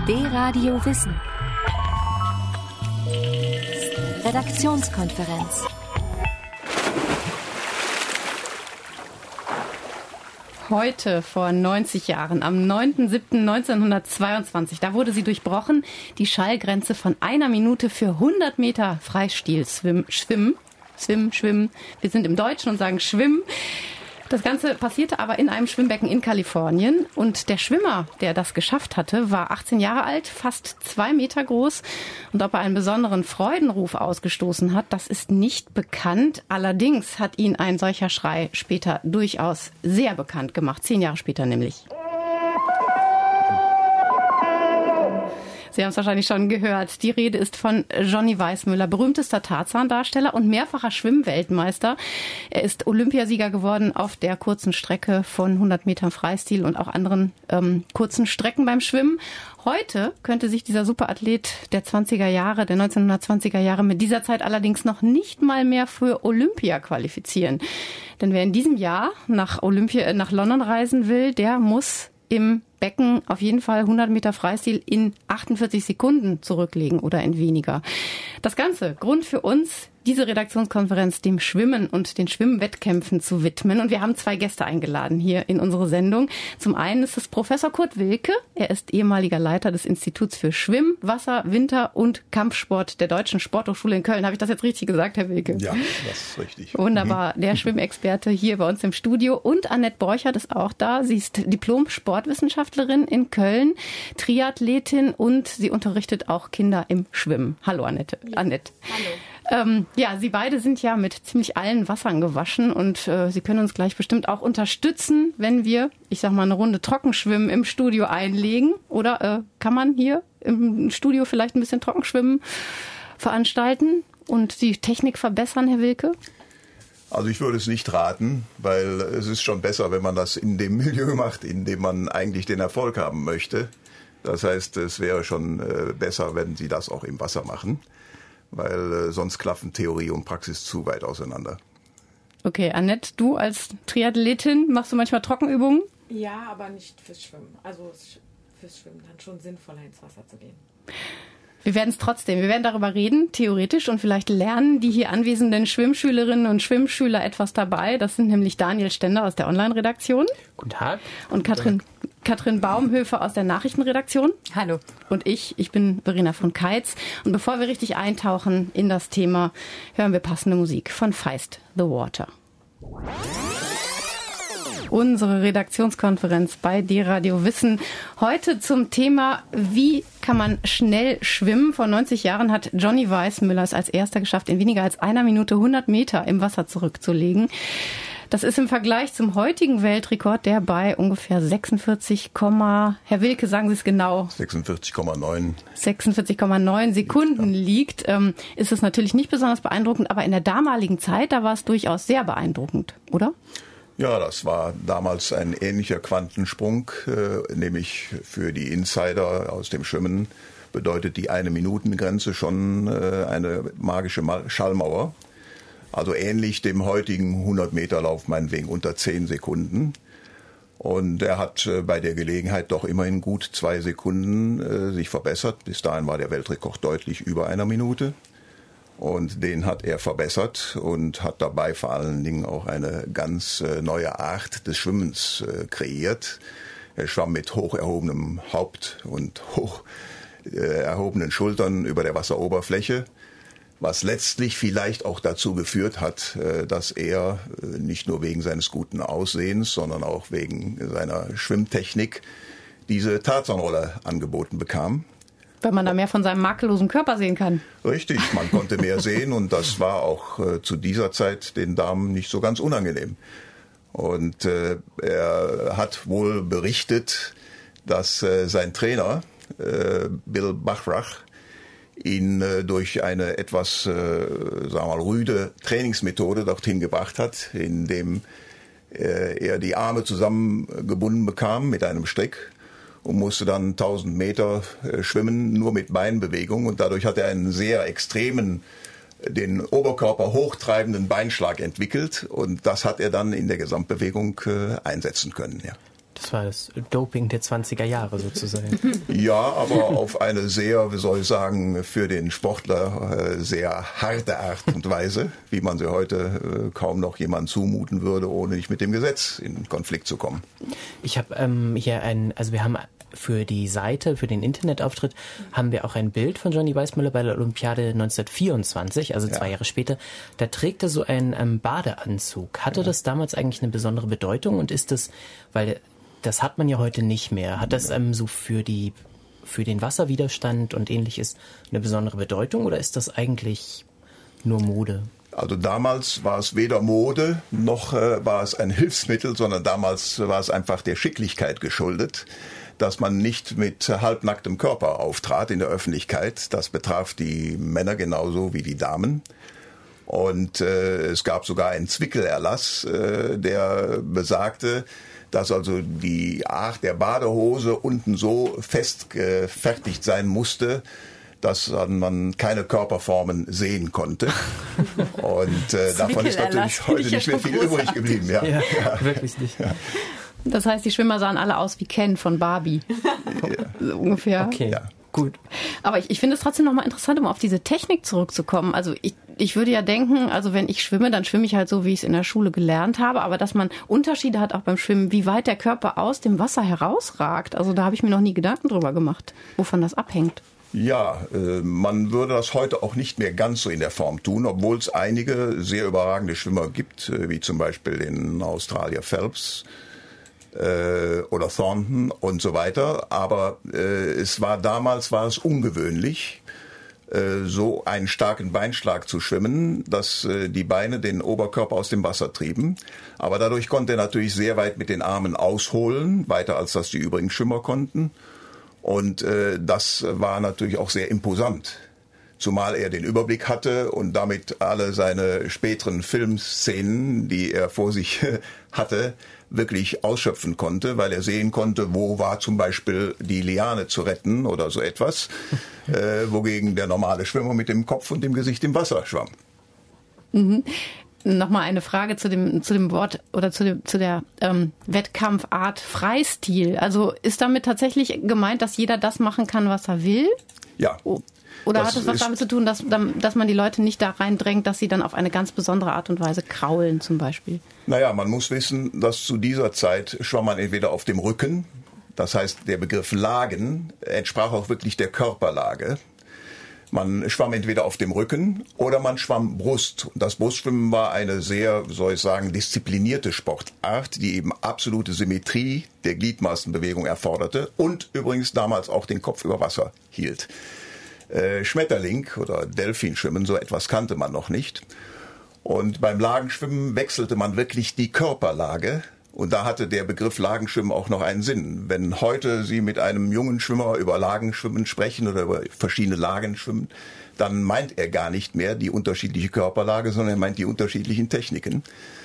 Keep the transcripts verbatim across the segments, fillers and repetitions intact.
D-Radio Wissen. Redaktionskonferenz. Heute vor neunzig Jahren, am neunten siebten neunzehnhundertzweiundzwanzig, da wurde sie durchbrochen, die Schallgrenze von einer Minute für hundert Meter Freistil schwimmen, schwimmen, schwimmen, schwimmen. Wir sind im Deutschen und sagen schwimmen. Das Ganze passierte aber in einem Schwimmbecken in Kalifornien und der Schwimmer, der das geschafft hatte, war achtzehn Jahre alt, fast zwei Meter groß und ob er einen besonderen Freudenruf ausgestoßen hat, das ist nicht bekannt. Allerdings hat ihn ein solcher Schrei später durchaus sehr bekannt gemacht, zehn Jahre später nämlich. Sie haben es wahrscheinlich schon gehört. Die Rede ist von Johnny Weissmuller, berühmtester Tarzan-Darsteller und mehrfacher Schwimmweltmeister. Er ist Olympiasieger geworden auf der kurzen Strecke von hundert Metern Freistil und auch anderen ähm, kurzen Strecken beim Schwimmen. Heute könnte sich dieser Superathlet der zwanziger Jahre, der neunzehnhundertzwanziger Jahre mit dieser Zeit allerdings noch nicht mal mehr für Olympia qualifizieren. Denn wer in diesem Jahr nach Olympia, nach London reisen will, der muss im Becken auf jeden Fall hundert Meter Freistil in achtundvierzig Sekunden zurücklegen oder in weniger. Das Ganze, Grund für uns, diese Redaktionskonferenz dem Schwimmen und den Schwimmwettkämpfen zu widmen. Und wir haben zwei Gäste eingeladen hier in unsere Sendung. Zum einen ist es Professor Kurt Wilke. Er ist ehemaliger Leiter des Instituts für Schwimm-, Wasser-, Winter- und Kampfsport der Deutschen Sporthochschule in Köln. Habe ich das jetzt richtig gesagt, Herr Wilke? Ja, das ist richtig. Wunderbar. Der Schwimmexperte hier bei uns im Studio. Und Annette Borchert ist auch da. Sie ist Diplom-Sportwissenschaftlerin in Köln, Triathletin und sie unterrichtet auch Kinder im Schwimmen. Hallo Annette. Ja. Annette. Hallo. Ähm, ja, Sie beide sind ja mit ziemlich allen Wassern gewaschen und äh, Sie können uns gleich bestimmt auch unterstützen, wenn wir, ich sag mal, eine Runde Trockenschwimmen im Studio einlegen. Oder äh, kann man hier im Studio vielleicht ein bisschen Trockenschwimmen veranstalten und die Technik verbessern, Herr Wilke? Also ich würde es nicht raten, weil es ist schon besser, wenn man das in dem Milieu macht, in dem man eigentlich den Erfolg haben möchte. Das heißt, es wäre schon äh, besser, wenn Sie das auch im Wasser machen, weil äh, sonst klaffen Theorie und Praxis zu weit auseinander. Okay, Annette, du als Triathletin, machst du manchmal Trockenübungen? Ja, aber nicht fürs Schwimmen. Also fürs Schwimmen dann schon sinnvoller ins Wasser zu gehen. Wir werden es trotzdem, wir werden darüber reden, theoretisch, und vielleicht lernen die hier anwesenden Schwimmschülerinnen und Schwimmschüler etwas dabei. Das sind nämlich Daniel Stender aus der Online-Redaktion. Guten Tag. Und Katrin, Katrin Baumhöfer aus der Nachrichtenredaktion. Hallo. Und ich, ich bin Verena von Keitz. Und bevor wir richtig eintauchen in das Thema, hören wir passende Musik von Feist the Water. Unsere Redaktionskonferenz bei D-Radio Wissen. Heute zum Thema, wie kann man schnell schwimmen? Vor neunzig Jahren hat Johnny Weissmuller es als erster geschafft, in weniger als einer Minute hundert Meter im Wasser zurückzulegen. Das ist im Vergleich zum heutigen Weltrekord, der bei ungefähr sechsundvierzig, Herr Wilke, sagen Sie es genau. sechsundvierzig Komma neun. sechsundvierzig Komma neun Sekunden liegt, ähm, ist es natürlich nicht besonders beeindruckend, aber in der damaligen Zeit, da war es durchaus sehr beeindruckend, oder? Ja, das war damals ein ähnlicher Quantensprung, äh, nämlich für die Insider aus dem Schwimmen bedeutet die Eine-Minuten-Grenze schon äh, eine magische Schallmauer. Also ähnlich dem heutigen hundert-Meter-Lauf, meinetwegen unter zehn Sekunden. Und er hat äh, bei der Gelegenheit doch immerhin gut zwei Sekunden äh, sich verbessert. Bis dahin war der Weltrekord deutlich über einer Minute. Und den hat er verbessert und hat dabei vor allen Dingen auch eine ganz äh, neue Art des Schwimmens äh, kreiert. Er schwamm mit hoch erhobenem Haupt und hoch äh, erhobenen Schultern über der Wasseroberfläche, was letztlich vielleicht auch dazu geführt hat, äh, dass er äh, nicht nur wegen seines guten Aussehens, sondern auch wegen seiner Schwimmtechnik diese Tarzanrolle angeboten bekam. Weil man da mehr von seinem makellosen Körper sehen kann. Richtig, man konnte mehr sehen und das war auch äh, zu dieser Zeit den Damen nicht so ganz unangenehm. Und äh, er hat wohl berichtet, dass äh, sein Trainer, äh, Bill Bachrach, ihn äh, durch eine etwas, äh, sagen wir mal, rüde Trainingsmethode dorthin gebracht hat, indem äh, er die Arme zusammengebunden bekam mit einem Strick und musste dann tausend Meter äh, schwimmen, nur mit Beinbewegung. Und dadurch hat er einen sehr extremen, den Oberkörper hochtreibenden Beinschlag entwickelt. Und das hat er dann in der Gesamtbewegung äh, einsetzen können, ja. Das war das Doping der zwanziger Jahre sozusagen. Ja, aber auf eine sehr, wie soll ich sagen, für den Sportler sehr harte Art und Weise, wie man sie heute kaum noch jemand zumuten würde, ohne nicht mit dem Gesetz in Konflikt zu kommen. Ich habe ähm, hier ein, also wir haben für die Seite, für den Internetauftritt, haben wir auch ein Bild von Johnny Weissmuller bei der Olympiade neunzehnhundertvierundzwanzig, also zwei ja. Jahre später. Da trägt er so einen ähm, Badeanzug. Hatte ja. das damals eigentlich eine besondere Bedeutung und ist das, weil das hat man ja heute nicht mehr, hat das ähm, so für die, für den Wasserwiderstand und ähnliches eine besondere Bedeutung oder ist das eigentlich nur Mode? Also damals war es weder Mode noch äh, war es ein Hilfsmittel, sondern damals war es einfach der Schicklichkeit geschuldet, dass man nicht mit halbnacktem Körper auftrat in der Öffentlichkeit. Das betraf die Männer genauso wie die Damen. Und äh, es gab sogar einen Zwickelerlass, äh, der besagte, dass also die Art der Badehose unten so fest gefertigt sein musste, dass man keine Körperformen sehen konnte. Und äh, davon ist natürlich heute nicht mehr viel übrig geblieben. Ja, ja, ja. Wirklich nicht. Ja. Das heißt, die Schwimmer sahen alle aus wie Ken von Barbie. Ja. So ungefähr. Okay, ja. Gut. Aber ich, ich finde es trotzdem nochmal interessant, um auf diese Technik zurückzukommen. Also ich, ich würde ja denken, also wenn ich schwimme, dann schwimme ich halt so, wie ich es in der Schule gelernt habe. Aber dass man Unterschiede hat auch beim Schwimmen, wie weit der Körper aus dem Wasser herausragt. Also da habe ich mir noch nie Gedanken drüber gemacht, wovon das abhängt. Ja, äh, man würde das heute auch nicht mehr ganz so in der Form tun, obwohl es einige sehr überragende Schwimmer gibt, äh, wie zum Beispiel den Australier Phelps äh, oder Thornton und so weiter. Aber äh, es war damals war es ungewöhnlich, äh, so einen starken Beinschlag zu schwimmen, dass äh, die Beine den Oberkörper aus dem Wasser trieben. Aber dadurch konnte er natürlich sehr weit mit den Armen ausholen, weiter als das die übrigen Schwimmer konnten. Und äh, das war natürlich auch sehr imposant, zumal er den Überblick hatte und damit alle seine späteren Filmszenen, die er vor sich hatte, wirklich ausschöpfen konnte, weil er sehen konnte, wo war zum Beispiel die Liane zu retten oder so etwas, äh, wogegen der normale Schwimmer mit dem Kopf und dem Gesicht im Wasser schwamm. Mhm. Nochmal eine Frage zu dem zu dem Wort oder zu dem zu der ähm, Wettkampfart Freistil. Also ist damit tatsächlich gemeint, dass jeder das machen kann, was er will? Ja. Oder hat es was damit zu tun, dass dass man die Leute nicht da reindrängt, dass sie dann auf eine ganz besondere Art und Weise kraulen zum Beispiel? Naja, man muss wissen, dass zu dieser Zeit schwamm man entweder auf dem Rücken, das heißt der Begriff Lagen entsprach auch wirklich der Körperlage. Man schwamm entweder auf dem Rücken oder man schwamm Brust. Und das Brustschwimmen war eine sehr, soll ich sagen, disziplinierte Sportart, die eben absolute Symmetrie der Gliedmaßenbewegung erforderte und übrigens damals auch den Kopf über Wasser hielt. Äh, Schmetterling oder Delfinschwimmen, so etwas kannte man noch nicht. Und beim Lagenschwimmen wechselte man wirklich die Körperlage. Und da hatte der Begriff Lagenschwimmen auch noch einen Sinn. Wenn heute Sie mit einem jungen Schwimmer über Lagenschwimmen sprechen oder über verschiedene Lagen schwimmen, dann meint er gar nicht mehr die unterschiedliche Körperlage, sondern er meint die unterschiedlichen Techniken.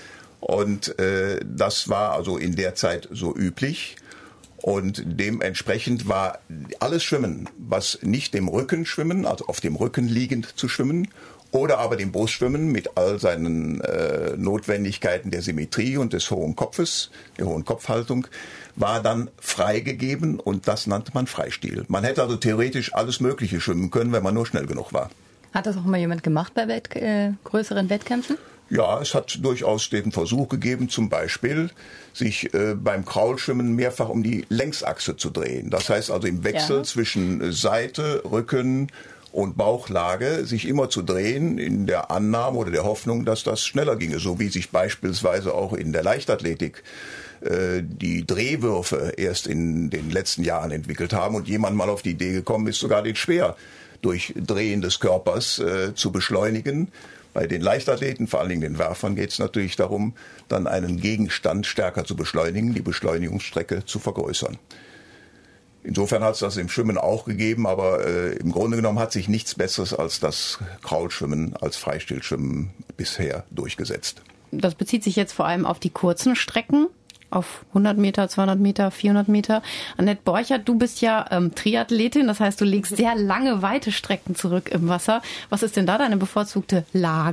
Und äh, das war also in der Zeit so üblich. Und dementsprechend war alles Schwimmen, was nicht dem Rücken schwimmen, also auf dem Rücken liegend zu schwimmen, oder aber dem Brustschwimmen mit all seinen äh, Notwendigkeiten der Symmetrie und des hohen Kopfes, der hohen Kopfhaltung, war dann freigegeben und das nannte man Freistil. Man hätte also theoretisch alles Mögliche schwimmen können, wenn man nur schnell genug war. Hat das auch mal jemand gemacht bei Wett- äh, größeren Wettkämpfen? Ja, es hat durchaus den Versuch gegeben, zum Beispiel sich äh, beim Kraulschwimmen mehrfach um die Längsachse zu drehen. Das heißt also im Wechsel ja. zwischen Seite, Rücken und Bauchlage sich immer zu drehen in der Annahme oder der Hoffnung, dass das schneller ginge, so wie sich beispielsweise auch in der Leichtathletik äh, die Drehwürfe erst in den letzten Jahren entwickelt haben und jemand mal auf die Idee gekommen ist, sogar den Speer durch Drehen des Körpers äh, zu beschleunigen. Bei den Leichtathleten, vor allen Dingen den Werfern, geht es natürlich darum, dann einen Gegenstand stärker zu beschleunigen, die Beschleunigungsstrecke zu vergrößern. Insofern hat es das im Schwimmen auch gegeben, aber äh, im Grunde genommen hat sich nichts Besseres als das Kraulschwimmen, als Freistilschwimmen bisher durchgesetzt. Das bezieht sich jetzt vor allem auf die kurzen Strecken, auf hundert Meter, zweihundert Meter, vierhundert Meter. Annette Borchert, du bist ja ähm, Triathletin, das heißt, du legst sehr lange, weite Strecken zurück im Wasser. Was ist denn da deine bevorzugte Lage?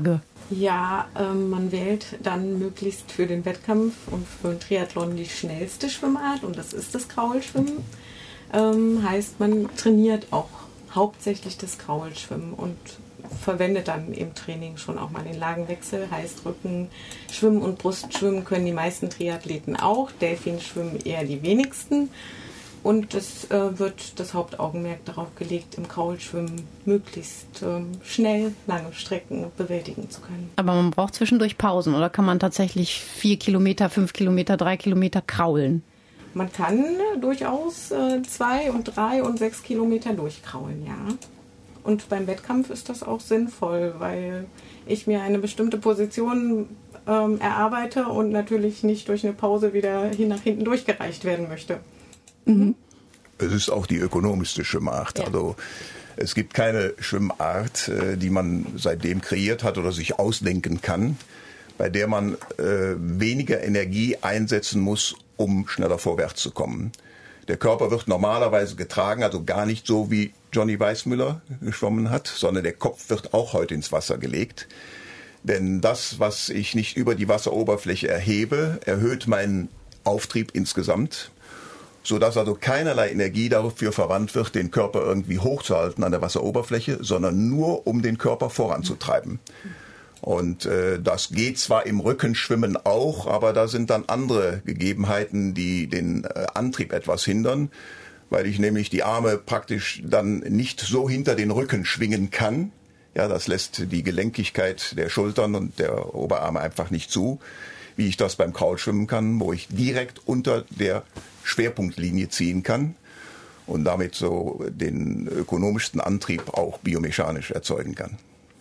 Ja, ähm, man wählt dann möglichst für den Wettkampf und für den Triathlon die schnellste Schwimmart und das ist das Kraulschwimmen. Ähm, heißt, man trainiert auch hauptsächlich das Kraulschwimmen und verwendet dann im Training schon auch mal den Lagenwechsel. Heißt, Rückenschwimmen und Brustschwimmen können die meisten Triathleten auch, Delfinschwimmen eher die wenigsten. Und es äh, wird das Hauptaugenmerk darauf gelegt, im Kraulschwimmen möglichst ähm, schnell lange Strecken bewältigen zu können. Aber man braucht zwischendurch Pausen oder kann man tatsächlich vier Kilometer, fünf Kilometer, drei Kilometer kraulen? Man kann äh, durchaus äh, zwei und drei und sechs Kilometer durchkraulen, ja. Und beim Wettkampf ist das auch sinnvoll, weil ich mir eine bestimmte Position ähm, erarbeite und natürlich nicht durch eine Pause wieder hin nach hinten durchgereicht werden möchte. Mhm. Es ist auch die ökonomischste Schwimmart. Ja. Also es gibt keine Schwimmart, die man seitdem kreiert hat oder sich ausdenken kann, bei der man äh, weniger Energie einsetzen muss, um schneller vorwärts zu kommen. Der Körper wird normalerweise getragen, also gar nicht so wie Johnny Weissmuller geschwommen hat, sondern der Kopf wird auch heute ins Wasser gelegt. Denn das, was ich nicht über die Wasseroberfläche erhebe, erhöht meinen Auftrieb insgesamt, sodass also keinerlei Energie dafür verwandt wird, den Körper irgendwie hochzuhalten an der Wasseroberfläche, sondern nur um den Körper voranzutreiben. Und äh, das geht zwar im Rückenschwimmen auch, aber da sind dann andere Gegebenheiten, die den äh, Antrieb etwas hindern, weil ich nämlich die Arme praktisch dann nicht so hinter den Rücken schwingen kann. Ja, das lässt die Gelenkigkeit der Schultern und der Oberarme einfach nicht zu, wie ich das beim Kraulschwimmen kann, wo ich direkt unter der Schwerpunktlinie ziehen kann und damit so den ökonomischsten Antrieb auch biomechanisch erzeugen kann.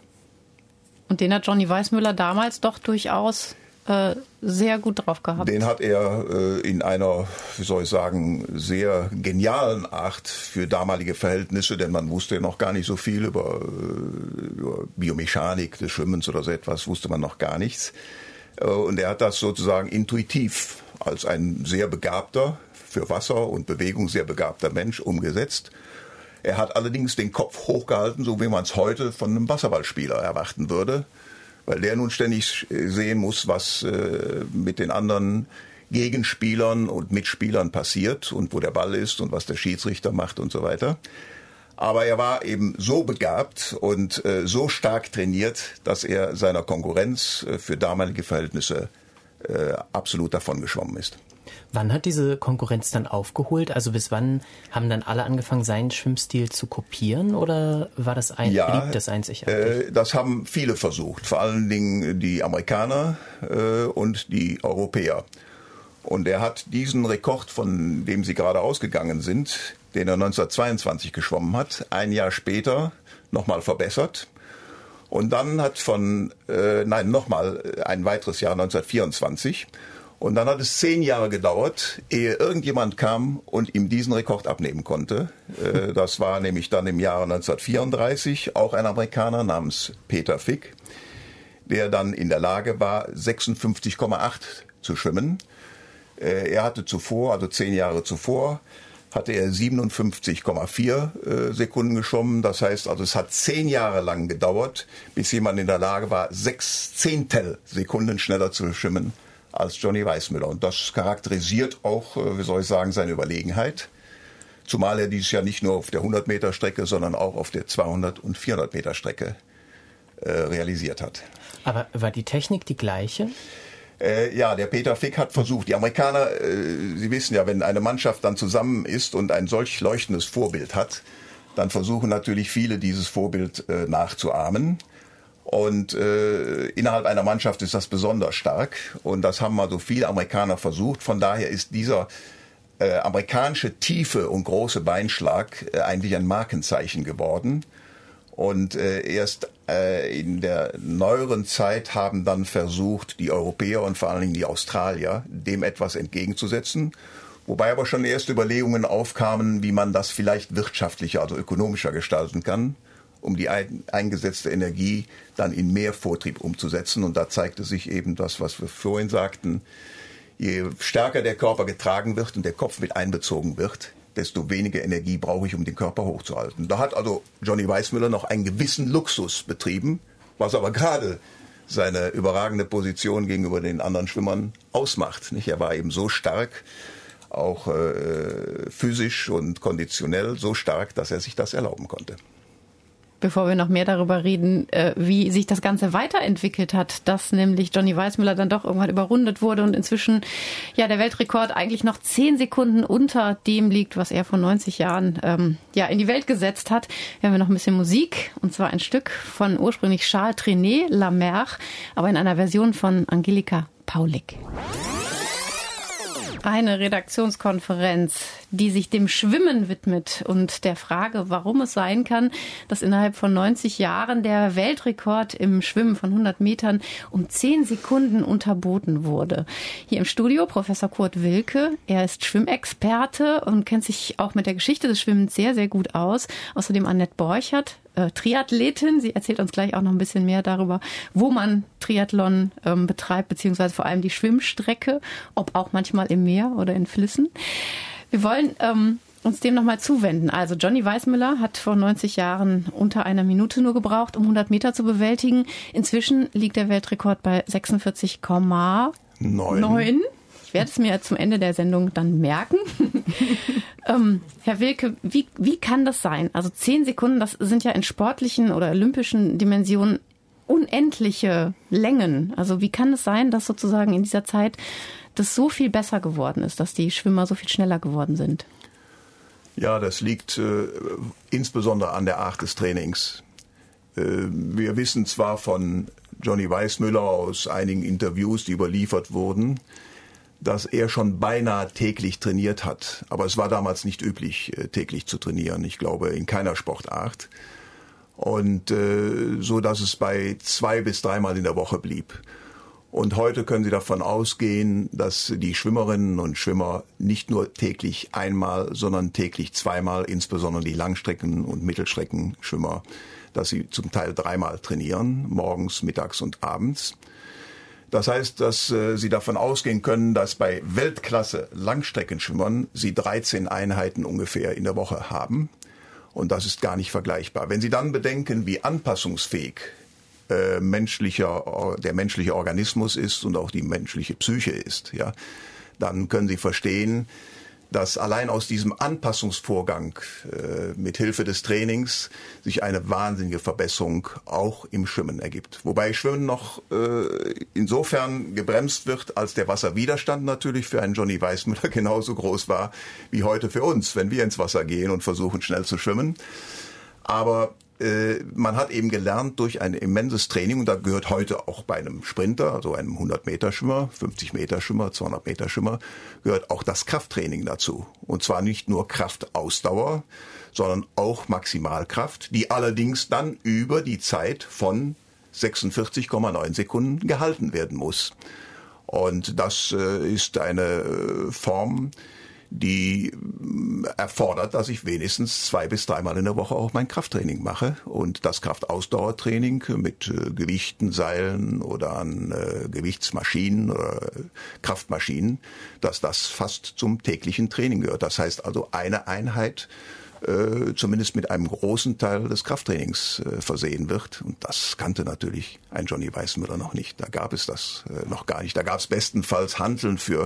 Und den hat Johnny Weissmuller damals doch durchaus äh, sehr gut drauf gehabt. Den hat er äh, in einer, wie soll ich sagen, sehr genialen Art für damalige Verhältnisse, denn man wusste ja noch gar nicht so viel über, über Biomechanik des Schwimmens oder so etwas, wusste man noch gar nichts. Äh, und er hat das sozusagen intuitiv als ein sehr begabter, für Wasser und Bewegung sehr begabter Mensch umgesetzt. Er hat allerdings den Kopf hochgehalten, so wie man es heute von einem Wasserballspieler erwarten würde, weil der nun ständig sehen muss, was äh, mit den anderen Gegenspielern und Mitspielern passiert und wo der Ball ist und was der Schiedsrichter macht und so weiter. Aber er war eben so begabt und äh, so stark trainiert, dass er seiner Konkurrenz äh, für damalige Verhältnisse äh, absolut davon geschwommen ist. Wann hat diese Konkurrenz dann aufgeholt? Also bis wann haben dann alle angefangen, seinen Schwimmstil zu kopieren oder war das ein, ja, blieb das einzigartig? Äh, das haben viele versucht, vor allen Dingen die Amerikaner äh, und die Europäer. Und er hat diesen Rekord, von dem Sie gerade ausgegangen sind, den er neunzehnhundertzweiundzwanzig geschwommen hat, ein Jahr später nochmal verbessert. Und dann hat von, äh, nein, nochmal ein weiteres Jahr, neunzehnhundertvierundzwanzig. Und dann hat es zehn Jahre gedauert, ehe irgendjemand kam und ihm diesen Rekord abnehmen konnte. Äh, das war nämlich dann im Jahre neunzehnhundertvierunddreißig auch ein Amerikaner namens Peter Fick, der dann in der Lage war, sechsundfünfzig Komma acht zu schwimmen. Äh, er hatte zuvor, also zehn Jahre zuvor, hatte er siebenundfünfzig Komma vier äh, Sekunden geschwommen. Das heißt, also es hat zehn Jahre lang gedauert, bis jemand in der Lage war, sechs Zehntel Sekunden schneller zu schwimmen als Johnny Weissmuller. Und das charakterisiert auch, wie soll ich sagen, seine Überlegenheit. Zumal er dieses Jahr nicht nur auf der hundert Meter Strecke, sondern auch auf der zweihundert und vierhundert Meter Strecke äh, realisiert hat. Aber war die Technik die gleiche? Äh, ja, der Peter Fick hat versucht. Die Amerikaner, äh, Sie wissen ja, wenn eine Mannschaft dann zusammen ist und ein solch leuchtendes Vorbild hat, dann versuchen natürlich viele, dieses Vorbild äh, nachzuahmen. Und äh, innerhalb einer Mannschaft ist das besonders stark. Und das haben also viele Amerikaner versucht. Von daher ist dieser äh, amerikanische tiefe und große Beinschlag äh, eigentlich ein Markenzeichen geworden. Und äh, erst äh, in der neueren Zeit haben dann versucht, die Europäer und vor allen Dingen die Australier, dem etwas entgegenzusetzen. Wobei aber schon erste Überlegungen aufkamen, wie man das vielleicht wirtschaftlicher, also ökonomischer gestalten kann, um die ein, eingesetzte Energie dann in mehr Vortrieb umzusetzen. Und da zeigte sich eben das, was wir vorhin sagten. Je stärker der Körper getragen wird und der Kopf mit einbezogen wird, desto weniger Energie brauche ich, um den Körper hochzuhalten. Da hat also Johnny Weissmuller noch einen gewissen Luxus betrieben, was aber gerade seine überragende Position gegenüber den anderen Schwimmern ausmacht. Nicht? Er war eben so stark, auch äh, physisch und konditionell so stark, dass er sich das erlauben konnte. Bevor wir noch mehr darüber reden, wie sich das Ganze weiterentwickelt hat, dass nämlich Johnny Weissmuller dann doch irgendwann überrundet wurde und inzwischen ja der Weltrekord eigentlich noch zehn Sekunden unter dem liegt, was er vor neunzig Jahren ähm, ja in die Welt gesetzt hat. Wir haben noch ein bisschen Musik, und zwar ein Stück von ursprünglich Charles Trenet, La Mer, aber in einer Version von Angelika Paulik. Eine Redaktionskonferenz, die sich dem Schwimmen widmet und der Frage, warum es sein kann, dass innerhalb von neunzig Jahren der Weltrekord im Schwimmen von hundert Metern um zehn Sekunden unterboten wurde. Hier im Studio Professor Kurt Wilke. Er ist Schwimmexperte und kennt sich auch mit der Geschichte des Schwimmens sehr, sehr gut aus. Außerdem Annette Borchert, äh, Triathletin. Sie erzählt uns gleich auch noch ein bisschen mehr darüber, wo man Triathlon ähm, betreibt, beziehungsweise vor allem die Schwimmstrecke, ob auch manchmal im Meer oder in Flüssen. Wir wollen ähm, uns dem nochmal zuwenden. Also Johnny Weissmuller hat vor neunzig Jahren unter einer Minute nur gebraucht, um hundert Meter zu bewältigen. Inzwischen liegt der Weltrekord bei sechsundvierzig Komma neun. Ich werde es mir zum Ende der Sendung dann merken. ähm, Herr Wilke, wie, wie kann das sein? Also zehn Sekunden, das sind ja in sportlichen oder olympischen Dimensionen unendliche Längen. Also wie kann es sein, dass sozusagen in dieser Zeit das so viel besser geworden ist, dass die Schwimmer so viel schneller geworden sind? Ja, das liegt äh, insbesondere an der Art des Trainings. Äh, wir wissen zwar von Johnny Weissmuller aus einigen Interviews, die überliefert wurden, dass er schon beinahe täglich trainiert hat. Aber es war damals nicht üblich, äh, täglich zu trainieren. Ich glaube, in keiner Sportart. Und äh, so, dass es bei zwei bis dreimal in der Woche blieb. Und heute können Sie davon ausgehen, dass die Schwimmerinnen und Schwimmer nicht nur täglich einmal, sondern täglich zweimal, insbesondere die Langstrecken- und Mittelstreckenschwimmer, dass sie zum Teil dreimal trainieren, morgens, mittags und abends. Das heißt, dass äh, Sie davon ausgehen können, dass bei Weltklasse-Langstreckenschwimmern Sie dreizehn Einheiten ungefähr in der Woche haben. Und das ist gar nicht vergleichbar. Wenn Sie dann bedenken, wie anpassungsfähig äh, menschlicher, der menschliche Organismus ist und auch die menschliche Psyche ist, ja, dann können Sie verstehen, dass allein aus diesem Anpassungsvorgang äh, mit Hilfe des Trainings sich eine wahnsinnige Verbesserung auch im Schwimmen ergibt. Wobei Schwimmen noch äh, insofern gebremst wird, als der Wasserwiderstand natürlich für einen Johnny Weissmuller genauso groß war wie heute für uns, wenn wir ins Wasser gehen und versuchen schnell zu schwimmen. Aber man hat eben gelernt durch ein immenses Training, und da gehört heute auch bei einem Sprinter, also einem hundert-Meter-Schwimmer, fünfzig-Meter-Schwimmer, zweihundert-Meter-Schwimmer, gehört auch das Krafttraining dazu. Und zwar nicht nur Kraftausdauer, sondern auch Maximalkraft, die allerdings dann über die Zeit von sechsundvierzig Komma neun Sekunden gehalten werden muss. Und das äh, ist eine äh, Form, die erfordert, dass ich wenigstens zwei bis dreimal in der Woche auch mein Krafttraining mache. Und das Kraftausdauertraining mit äh, Gewichten, Seilen oder an äh, Gewichtsmaschinen oder äh, Kraftmaschinen, dass das fast zum täglichen Training gehört. Das heißt also eine Einheit äh, zumindest mit einem großen Teil des Krafttrainings äh, versehen wird. Und das kannte natürlich ein Johnny Weissmuller noch nicht. Da gab es das äh, noch gar nicht. Da gab es bestenfalls Hanteln für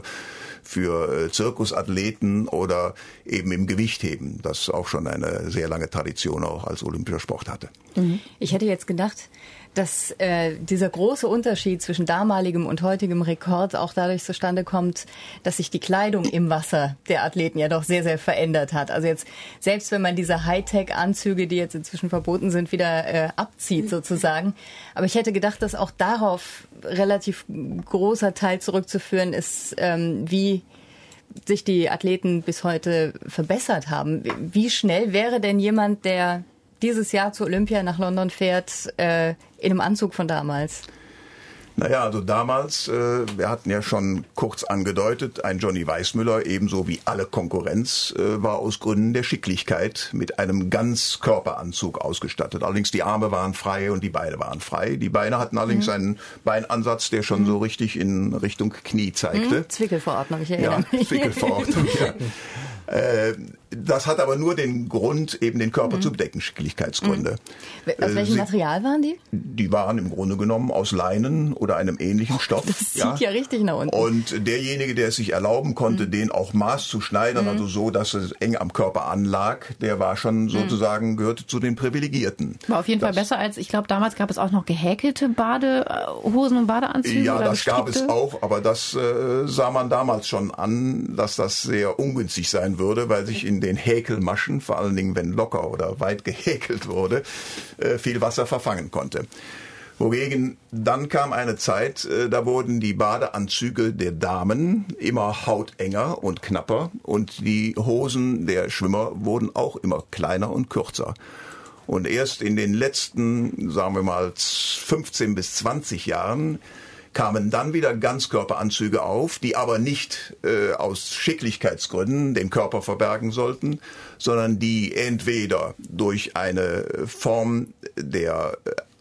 für Zirkusathleten oder eben im Gewichtheben, das auch schon eine sehr lange Tradition auch als olympischer Sport hatte. Ich hätte jetzt gedacht, dass äh, dieser große Unterschied zwischen damaligem und heutigem Rekord auch dadurch zustande kommt, dass sich die Kleidung im Wasser der Athleten ja doch sehr, sehr verändert hat. Also jetzt, selbst wenn man diese Hightech-Anzüge, die jetzt inzwischen verboten sind, wieder äh, abzieht sozusagen. Aber ich hätte gedacht, dass auch darauf relativ großer Teil zurückzuführen ist, ähm, wie sich die Athleten bis heute verbessert haben. Wie schnell wäre denn jemand, der dieses Jahr zur Olympia nach London fährt, äh, in einem Anzug von damals? Naja, also damals, äh, wir hatten ja schon kurz angedeutet, ein Johnny Weissmuller, ebenso wie alle Konkurrenz, äh, war aus Gründen der Schicklichkeit mit einem Ganzkörperanzug ausgestattet. Allerdings die Arme waren frei und die Beine waren frei. Die Beine hatten allerdings mhm. einen Beinansatz, der schon mhm. so richtig in Richtung Knie zeigte. Mhm. Zwickelverordnung, ich erinnere mich. Ja, Zwickelverordnung, ja. Äh, Das hat aber nur den Grund, eben den Körper mhm. zu bedecken, Schicklichkeitsgründe. Mhm. Aus welchem Sie, Material waren die? Die waren im Grunde genommen aus Leinen oder einem ähnlichen Stoff. Das sieht ja, ja richtig nach unten. Und derjenige, der es sich erlauben konnte, mhm. den auch Maß zu schneidern, mhm. also so, dass es eng am Körper anlag, der war schon sozusagen, gehörte zu den Privilegierten. War auf jeden das, Fall besser als, ich glaube, damals gab es auch noch gehäkelte Badehosen und Badeanzüge. Ja, oder das gab es auch, aber das äh, sah man damals schon an, dass das sehr ungünstig sein würde, weil sich in den Häkelmaschen, vor allen Dingen wenn locker oder weit gehäkelt wurde, äh, viel Wasser verfangen konnte. Wogegen dann kam eine Zeit, äh, da wurden die Badeanzüge der Damen immer hautenger und knapper und die Hosen der Schwimmer wurden auch immer kleiner und kürzer. Und erst in den letzten, sagen wir mal, fünfzehn bis zwanzig Jahren kamen dann wieder Ganzkörperanzüge auf, die aber nicht äh, aus Schicklichkeitsgründen den Körper verbergen sollten, sondern die entweder durch eine Form der,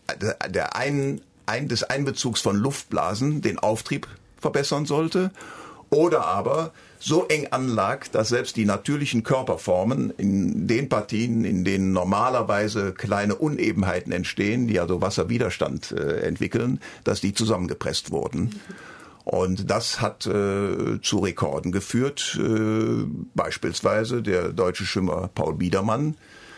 der ein, ein, des Einbezugs von Luftblasen den Auftrieb verbessern sollte oder aber so eng anlag, dass selbst die natürlichen Körperformen in den Partien, in denen normalerweise kleine Unebenheiten entstehen, die also Wasserwiderstand äh, entwickeln, dass die zusammengepresst wurden. Und das hat äh, zu Rekorden geführt. Äh, beispielsweise der deutsche Schwimmer Paul Biedermann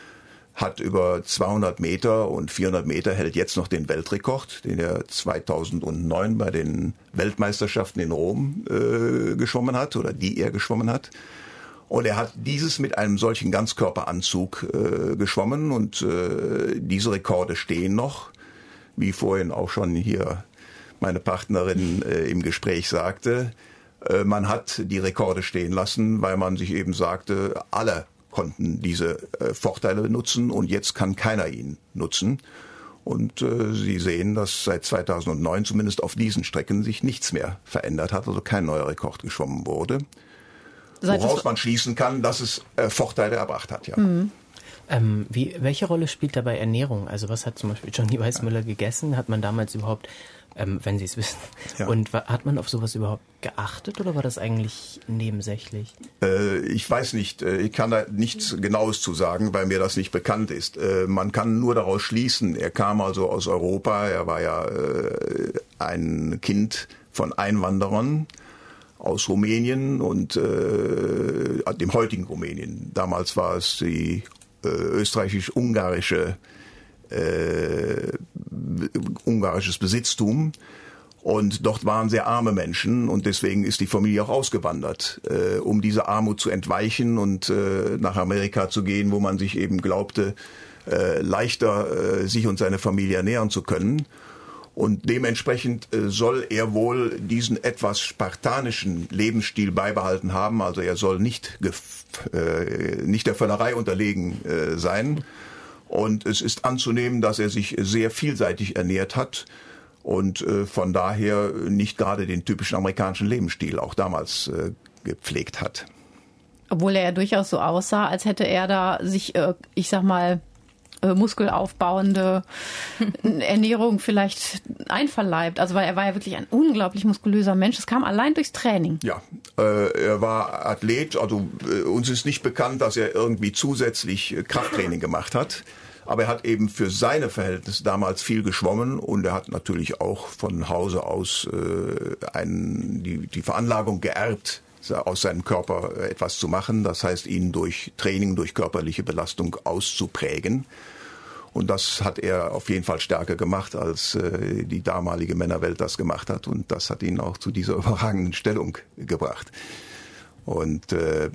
hat über zweihundert Meter und vierhundert Meter hält jetzt noch den Weltrekord, den er zweitausendneun bei den Weltmeisterschaften in Rom äh, geschwommen hat oder die er geschwommen hat. Und er hat dieses mit einem solchen Ganzkörperanzug äh, geschwommen und äh, diese Rekorde stehen noch, wie vorhin auch schon hier meine Partnerin äh, im Gespräch sagte. Äh, man hat die Rekorde stehen lassen, weil man sich eben sagte, alle konnten diese äh, Vorteile nutzen und jetzt kann keiner ihn nutzen. Und äh, Sie sehen, dass seit zweitausendneun zumindest auf diesen Strecken sich nichts mehr verändert hat, also kein neuer Rekord geschwommen wurde. Seit woraus man schließen kann, dass es äh, Vorteile erbracht hat. Ja. Mhm. Ähm, wie, welche Rolle spielt dabei Ernährung? Also was hat zum Beispiel Johnny Weissmuller gegessen? Hat man damals überhaupt, ähm, wenn Sie es wissen, ja. und hat man auf sowas überhaupt geachtet oder war das eigentlich nebensächlich? Äh, ich weiß nicht, ich kann da nichts Genaues zu sagen, weil mir das nicht bekannt ist. Äh, man kann nur daraus schließen, er kam also aus Europa, er war ja äh, ein Kind von Einwanderern aus Rumänien und äh, dem heutigen Rumänien. Damals war es die äh, österreichisch-ungarische äh, ungarisches Besitztum und dort waren sehr arme Menschen und deswegen ist die Familie auch ausgewandert, äh, um diese Armut zu entweichen und äh, nach Amerika zu gehen, wo man sich eben glaubte, äh, leichter äh, sich und seine Familie ernähren zu können. Und dementsprechend äh, soll er wohl diesen etwas spartanischen Lebensstil beibehalten haben. Also er soll nicht, gef- äh, nicht der Völlerei unterlegen äh, sein. Und es ist anzunehmen, dass er sich sehr vielseitig ernährt hat und äh, von daher nicht gerade den typischen amerikanischen Lebensstil auch damals äh, gepflegt hat. Obwohl er ja durchaus so aussah, als hätte er da sich, äh, ich sag mal, muskelaufbauende Ernährung vielleicht einverleibt. Also weil er war ja wirklich ein unglaublich muskulöser Mensch. Das kam allein durchs Training. Ja, äh, er war Athlet. Also äh, uns ist nicht bekannt, dass er irgendwie zusätzlich Krafttraining gemacht hat. Aber er hat eben für seine Verhältnisse damals viel geschwommen und er hat natürlich auch von Hause aus äh, einen, die, die Veranlagung geerbt, aus seinem Körper etwas zu machen. Das heißt, ihn durch Training, durch körperliche Belastung auszuprägen. Und das hat er auf jeden Fall stärker gemacht, als äh, die damalige Männerwelt das gemacht hat. Und das hat ihn auch zu dieser überragenden Stellung gebracht. Und äh,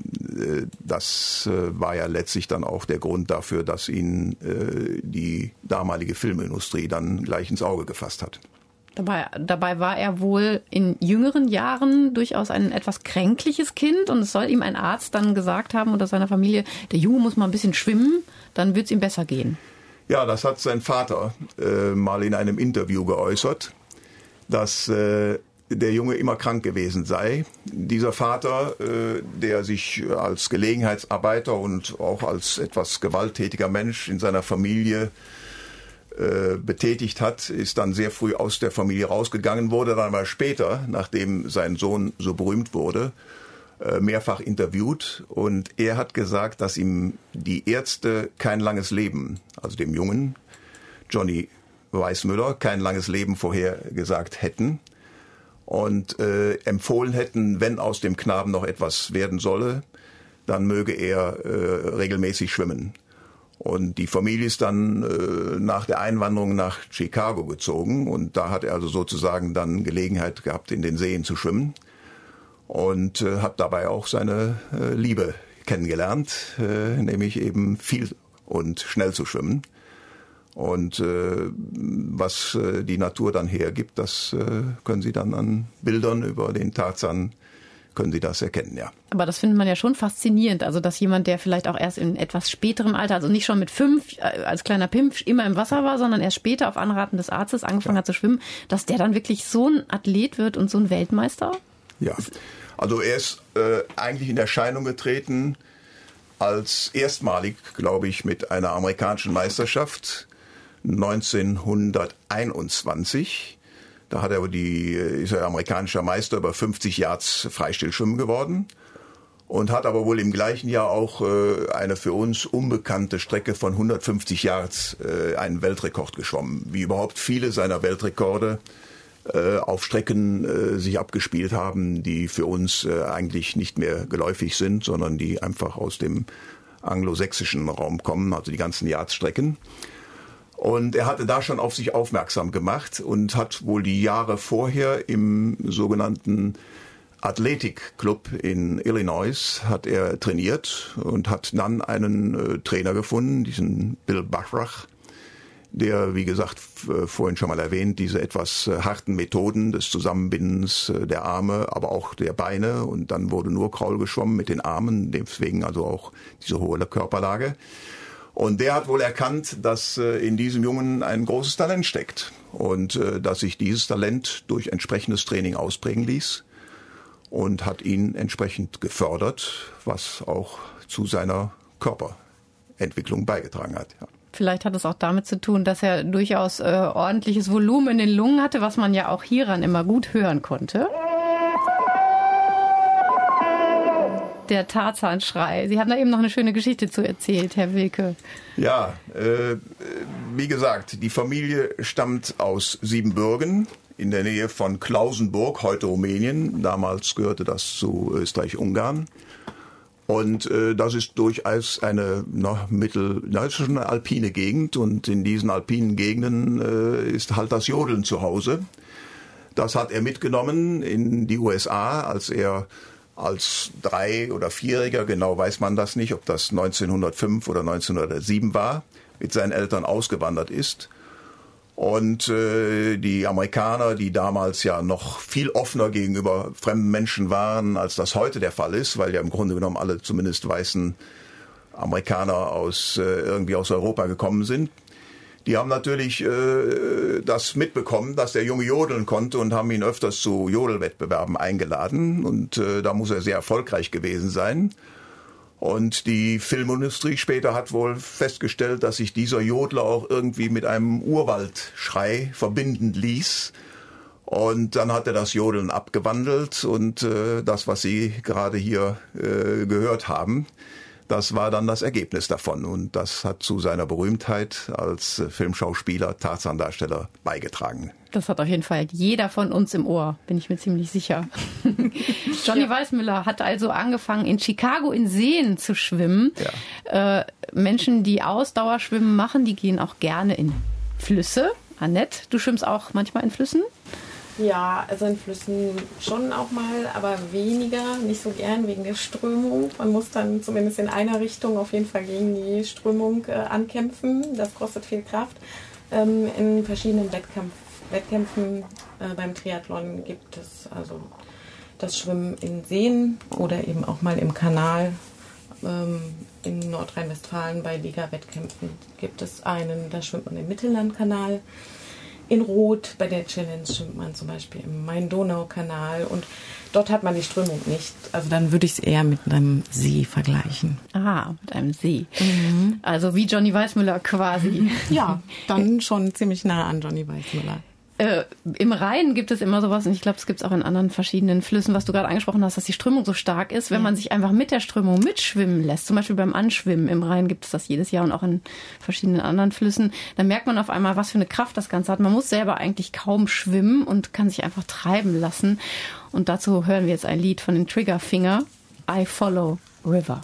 das äh, war ja letztlich dann auch der Grund dafür, dass ihn äh, die damalige Filmindustrie dann gleich ins Auge gefasst hat. Dabei, dabei war er wohl in jüngeren Jahren durchaus ein etwas kränkliches Kind und es soll ihm ein Arzt dann gesagt haben oder seiner Familie, der Junge muss mal ein bisschen schwimmen, dann wird es ihm besser gehen. Ja, das hat sein Vater äh, mal in einem Interview geäußert, dass äh, der Junge immer krank gewesen sei. Dieser Vater, äh, der sich als Gelegenheitsarbeiter und auch als etwas gewalttätiger Mensch in seiner Familie betätigt hat, ist dann sehr früh aus der Familie rausgegangen, wurde dann aber später, nachdem sein Sohn so berühmt wurde, mehrfach interviewt und er hat gesagt, dass ihm die Ärzte kein langes Leben, also dem jungen Johnny Weissmuller, kein langes Leben vorhergesagt hätten und äh, empfohlen hätten, wenn aus dem Knaben noch etwas werden solle, dann möge er äh, regelmäßig schwimmen. Und die Familie ist dann äh, nach der Einwanderung nach Chicago gezogen und da hat er also sozusagen dann Gelegenheit gehabt, in den Seen zu schwimmen. Und äh, hat dabei auch seine äh, Liebe kennengelernt, äh, nämlich eben viel und schnell zu schwimmen. Und äh, was äh, die Natur dann hergibt, das äh, können Sie dann an Bildern über den Tarzan, können Sie das erkennen, ja. Aber das findet man ja schon faszinierend, also dass jemand, der vielleicht auch erst in etwas späterem Alter, also nicht schon mit fünf äh, als kleiner Pimp immer im Wasser war, sondern erst später auf Anraten des Arztes angefangen ja. hat zu schwimmen, dass der dann wirklich so ein Athlet wird und so ein Weltmeister? Ja. Also er ist äh, eigentlich in Erscheinung getreten als erstmalig, glaube ich, mit einer amerikanischen Meisterschaft neunzehnhunderteinundzwanzig. Da hat er die, ist er amerikanischer Meister über fünfzig Yards Freistilschwimmen geworden und hat aber wohl im gleichen Jahr auch äh, eine für uns unbekannte Strecke von hundertfünfzig Yards äh, einen Weltrekord geschwommen, wie überhaupt viele seiner Weltrekorde auf Strecken äh, sich abgespielt haben, die für uns äh, eigentlich nicht mehr geläufig sind, sondern die einfach aus dem anglosächsischen Raum kommen, also die ganzen Yardstrecken. Und er hatte da schon auf sich aufmerksam gemacht und hat wohl die Jahre vorher im sogenannten Athletic Club in Illinois hat er trainiert und hat dann einen äh, Trainer gefunden, diesen Bill Bachrach, der, wie gesagt, vorhin schon mal erwähnt, diese etwas harten Methoden des Zusammenbindens der Arme, aber auch der Beine und dann wurde nur Kraul geschwommen mit den Armen, deswegen also auch diese hohe Körperlage. Und der hat wohl erkannt, dass in diesem Jungen ein großes Talent steckt und dass sich dieses Talent durch entsprechendes Training ausprägen ließ und hat ihn entsprechend gefördert, was auch zu seiner Körperentwicklung beigetragen hat, ja. Vielleicht hat es auch damit zu tun, dass er durchaus äh, ordentliches Volumen in den Lungen hatte, was man ja auch hieran immer gut hören konnte. Der Tarzanschrei. Sie haben da eben noch eine schöne Geschichte zu erzählt, Herr Wilke. Ja, äh, wie gesagt, die Familie stammt aus Siebenbürgen in der Nähe von Klausenburg, heute Rumänien. Damals gehörte das zu Österreich-Ungarn. Und äh, das ist durchaus eine na, mittel, na, ist schon eine alpine Gegend und in diesen alpinen Gegenden äh, ist halt das Jodeln zu Hause. Das hat er mitgenommen in die U S A, als er als Drei- oder Vierjähriger, genau weiß man das nicht, ob das neunzehnhundertfünf oder neunzehnhundertsieben war, mit seinen Eltern ausgewandert ist. Und äh, die Amerikaner, die damals ja noch viel offener gegenüber fremden Menschen waren, als das heute der Fall ist, weil ja im Grunde genommen alle zumindest weißen Amerikaner aus äh, irgendwie aus Europa gekommen sind, die haben natürlich äh, das mitbekommen, dass der Junge jodeln konnte und haben ihn öfters zu Jodelwettbewerben eingeladen. Und äh, da muss er sehr erfolgreich gewesen sein. Und die Filmindustrie später hat wohl festgestellt, dass sich dieser Jodler auch irgendwie mit einem Urwaldschrei verbinden ließ. Und dann hat er das Jodeln abgewandelt und äh, das, was Sie gerade hier äh, gehört haben, das war dann das Ergebnis davon. Und das hat zu seiner Berühmtheit als Filmschauspieler, Tarzan-Darsteller beigetragen. Das hat auf jeden Fall jeder von uns im Ohr, bin ich mir ziemlich sicher. Johnny ja. Weissmuller hat also angefangen, in Chicago in Seen zu schwimmen. Ja. Äh, Menschen, die Ausdauerschwimmen machen, die gehen auch gerne in Flüsse. Annette, du schwimmst auch manchmal in Flüssen? Ja, also in Flüssen schon auch mal, aber weniger, nicht so gern wegen der Strömung. Man muss dann zumindest in einer Richtung auf jeden Fall gegen die Strömung äh, ankämpfen. Das kostet viel Kraft. Ähm, in verschiedenen Wettkampf, Wettkämpfen äh, beim Triathlon gibt es also das Schwimmen in Seen oder eben auch mal im Kanal. Ähm, in Nordrhein-Westfalen bei Liga-Wettkämpfen gibt es einen, da schwimmt man im Mittellandkanal. In Rot bei der Challenge schwimmt man zum Beispiel im Main-Donau-Kanal und dort hat man die Strömung nicht. Also dann würde ich es eher mit einem See vergleichen. Ah, mit einem See. Mhm. Also wie Johnny Weissmuller quasi. Ja, dann schon ziemlich nah an Johnny Weissmuller. Äh, Im Rhein gibt es immer sowas, und ich glaube, es gibt es auch in anderen verschiedenen Flüssen, was du gerade angesprochen hast, dass die Strömung so stark ist, wenn ja. man sich einfach mit der Strömung mitschwimmen lässt, zum Beispiel beim Anschwimmen. Im Rhein gibt es das jedes Jahr und auch in verschiedenen anderen Flüssen. Dann merkt man auf einmal, was für eine Kraft das Ganze hat. Man muss selber eigentlich kaum schwimmen und kann sich einfach treiben lassen. Und dazu hören wir jetzt ein Lied von den Triggerfinger, I Follow River.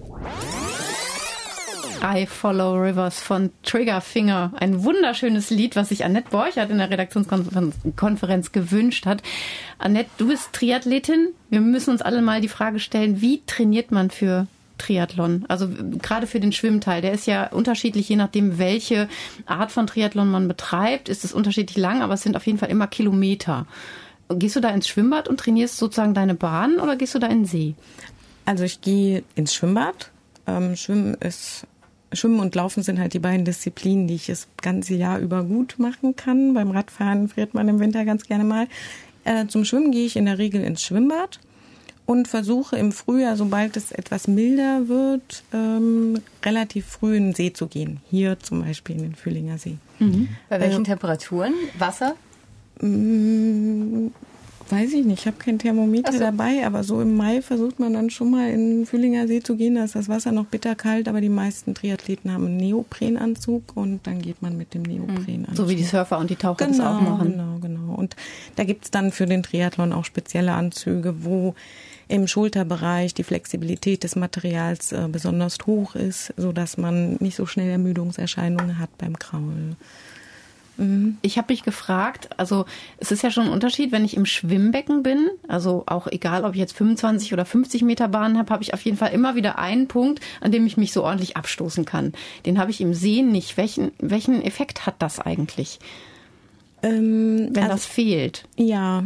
I Follow Rivers von Triggerfinger. Ein wunderschönes Lied, was sich Annette Borchert in der Redaktionskonferenz gewünscht hat. Annette, du bist Triathletin. Wir müssen uns alle mal die Frage stellen, wie trainiert man für Triathlon? Also gerade für den Schwimmteil. Der ist ja unterschiedlich, je nachdem, welche Art von Triathlon man betreibt. Ist es unterschiedlich lang, aber es sind auf jeden Fall immer Kilometer. Gehst du da ins Schwimmbad und trainierst sozusagen deine Bahn oder gehst du da in den See? Also ich gehe ins Schwimmbad. Ähm, Schwimmen ist Schwimmen und Laufen sind halt die beiden Disziplinen, die ich das ganze Jahr über gut machen kann. Beim Radfahren friert man im Winter ganz gerne mal. Äh, zum Schwimmen gehe ich in der Regel ins Schwimmbad und versuche im Frühjahr, sobald es etwas milder wird, ähm, relativ früh in den See zu gehen. Hier zum Beispiel in den Fühlinger See. Mhm. Bei welchen äh, Temperaturen? Wasser? Mh, weiß ich nicht, ich habe kein Thermometer so. dabei, aber so im Mai versucht man dann schon mal in den Fühlinger See zu gehen. Da ist das Wasser noch bitterkalt, aber die meisten Triathleten haben einen Neoprenanzug und dann geht man mit dem Neoprenanzug. So wie die Surfer und die Taucher genau, das auch machen. Genau, genau. Und da gibt's dann für den Triathlon auch spezielle Anzüge, wo im Schulterbereich die Flexibilität des Materials äh, besonders hoch ist, sodass man nicht so schnell Ermüdungserscheinungen hat beim Kraulen. Ich habe mich gefragt, also es ist ja schon ein Unterschied, wenn ich im Schwimmbecken bin, also auch egal, ob ich jetzt fünfundzwanzig oder fünfzig Meter Bahn habe, habe ich auf jeden Fall immer wieder einen Punkt, an dem ich mich so ordentlich abstoßen kann. Den habe ich im See nicht. Welchen, welchen Effekt hat das eigentlich, ähm, wenn also, das fehlt? Ja,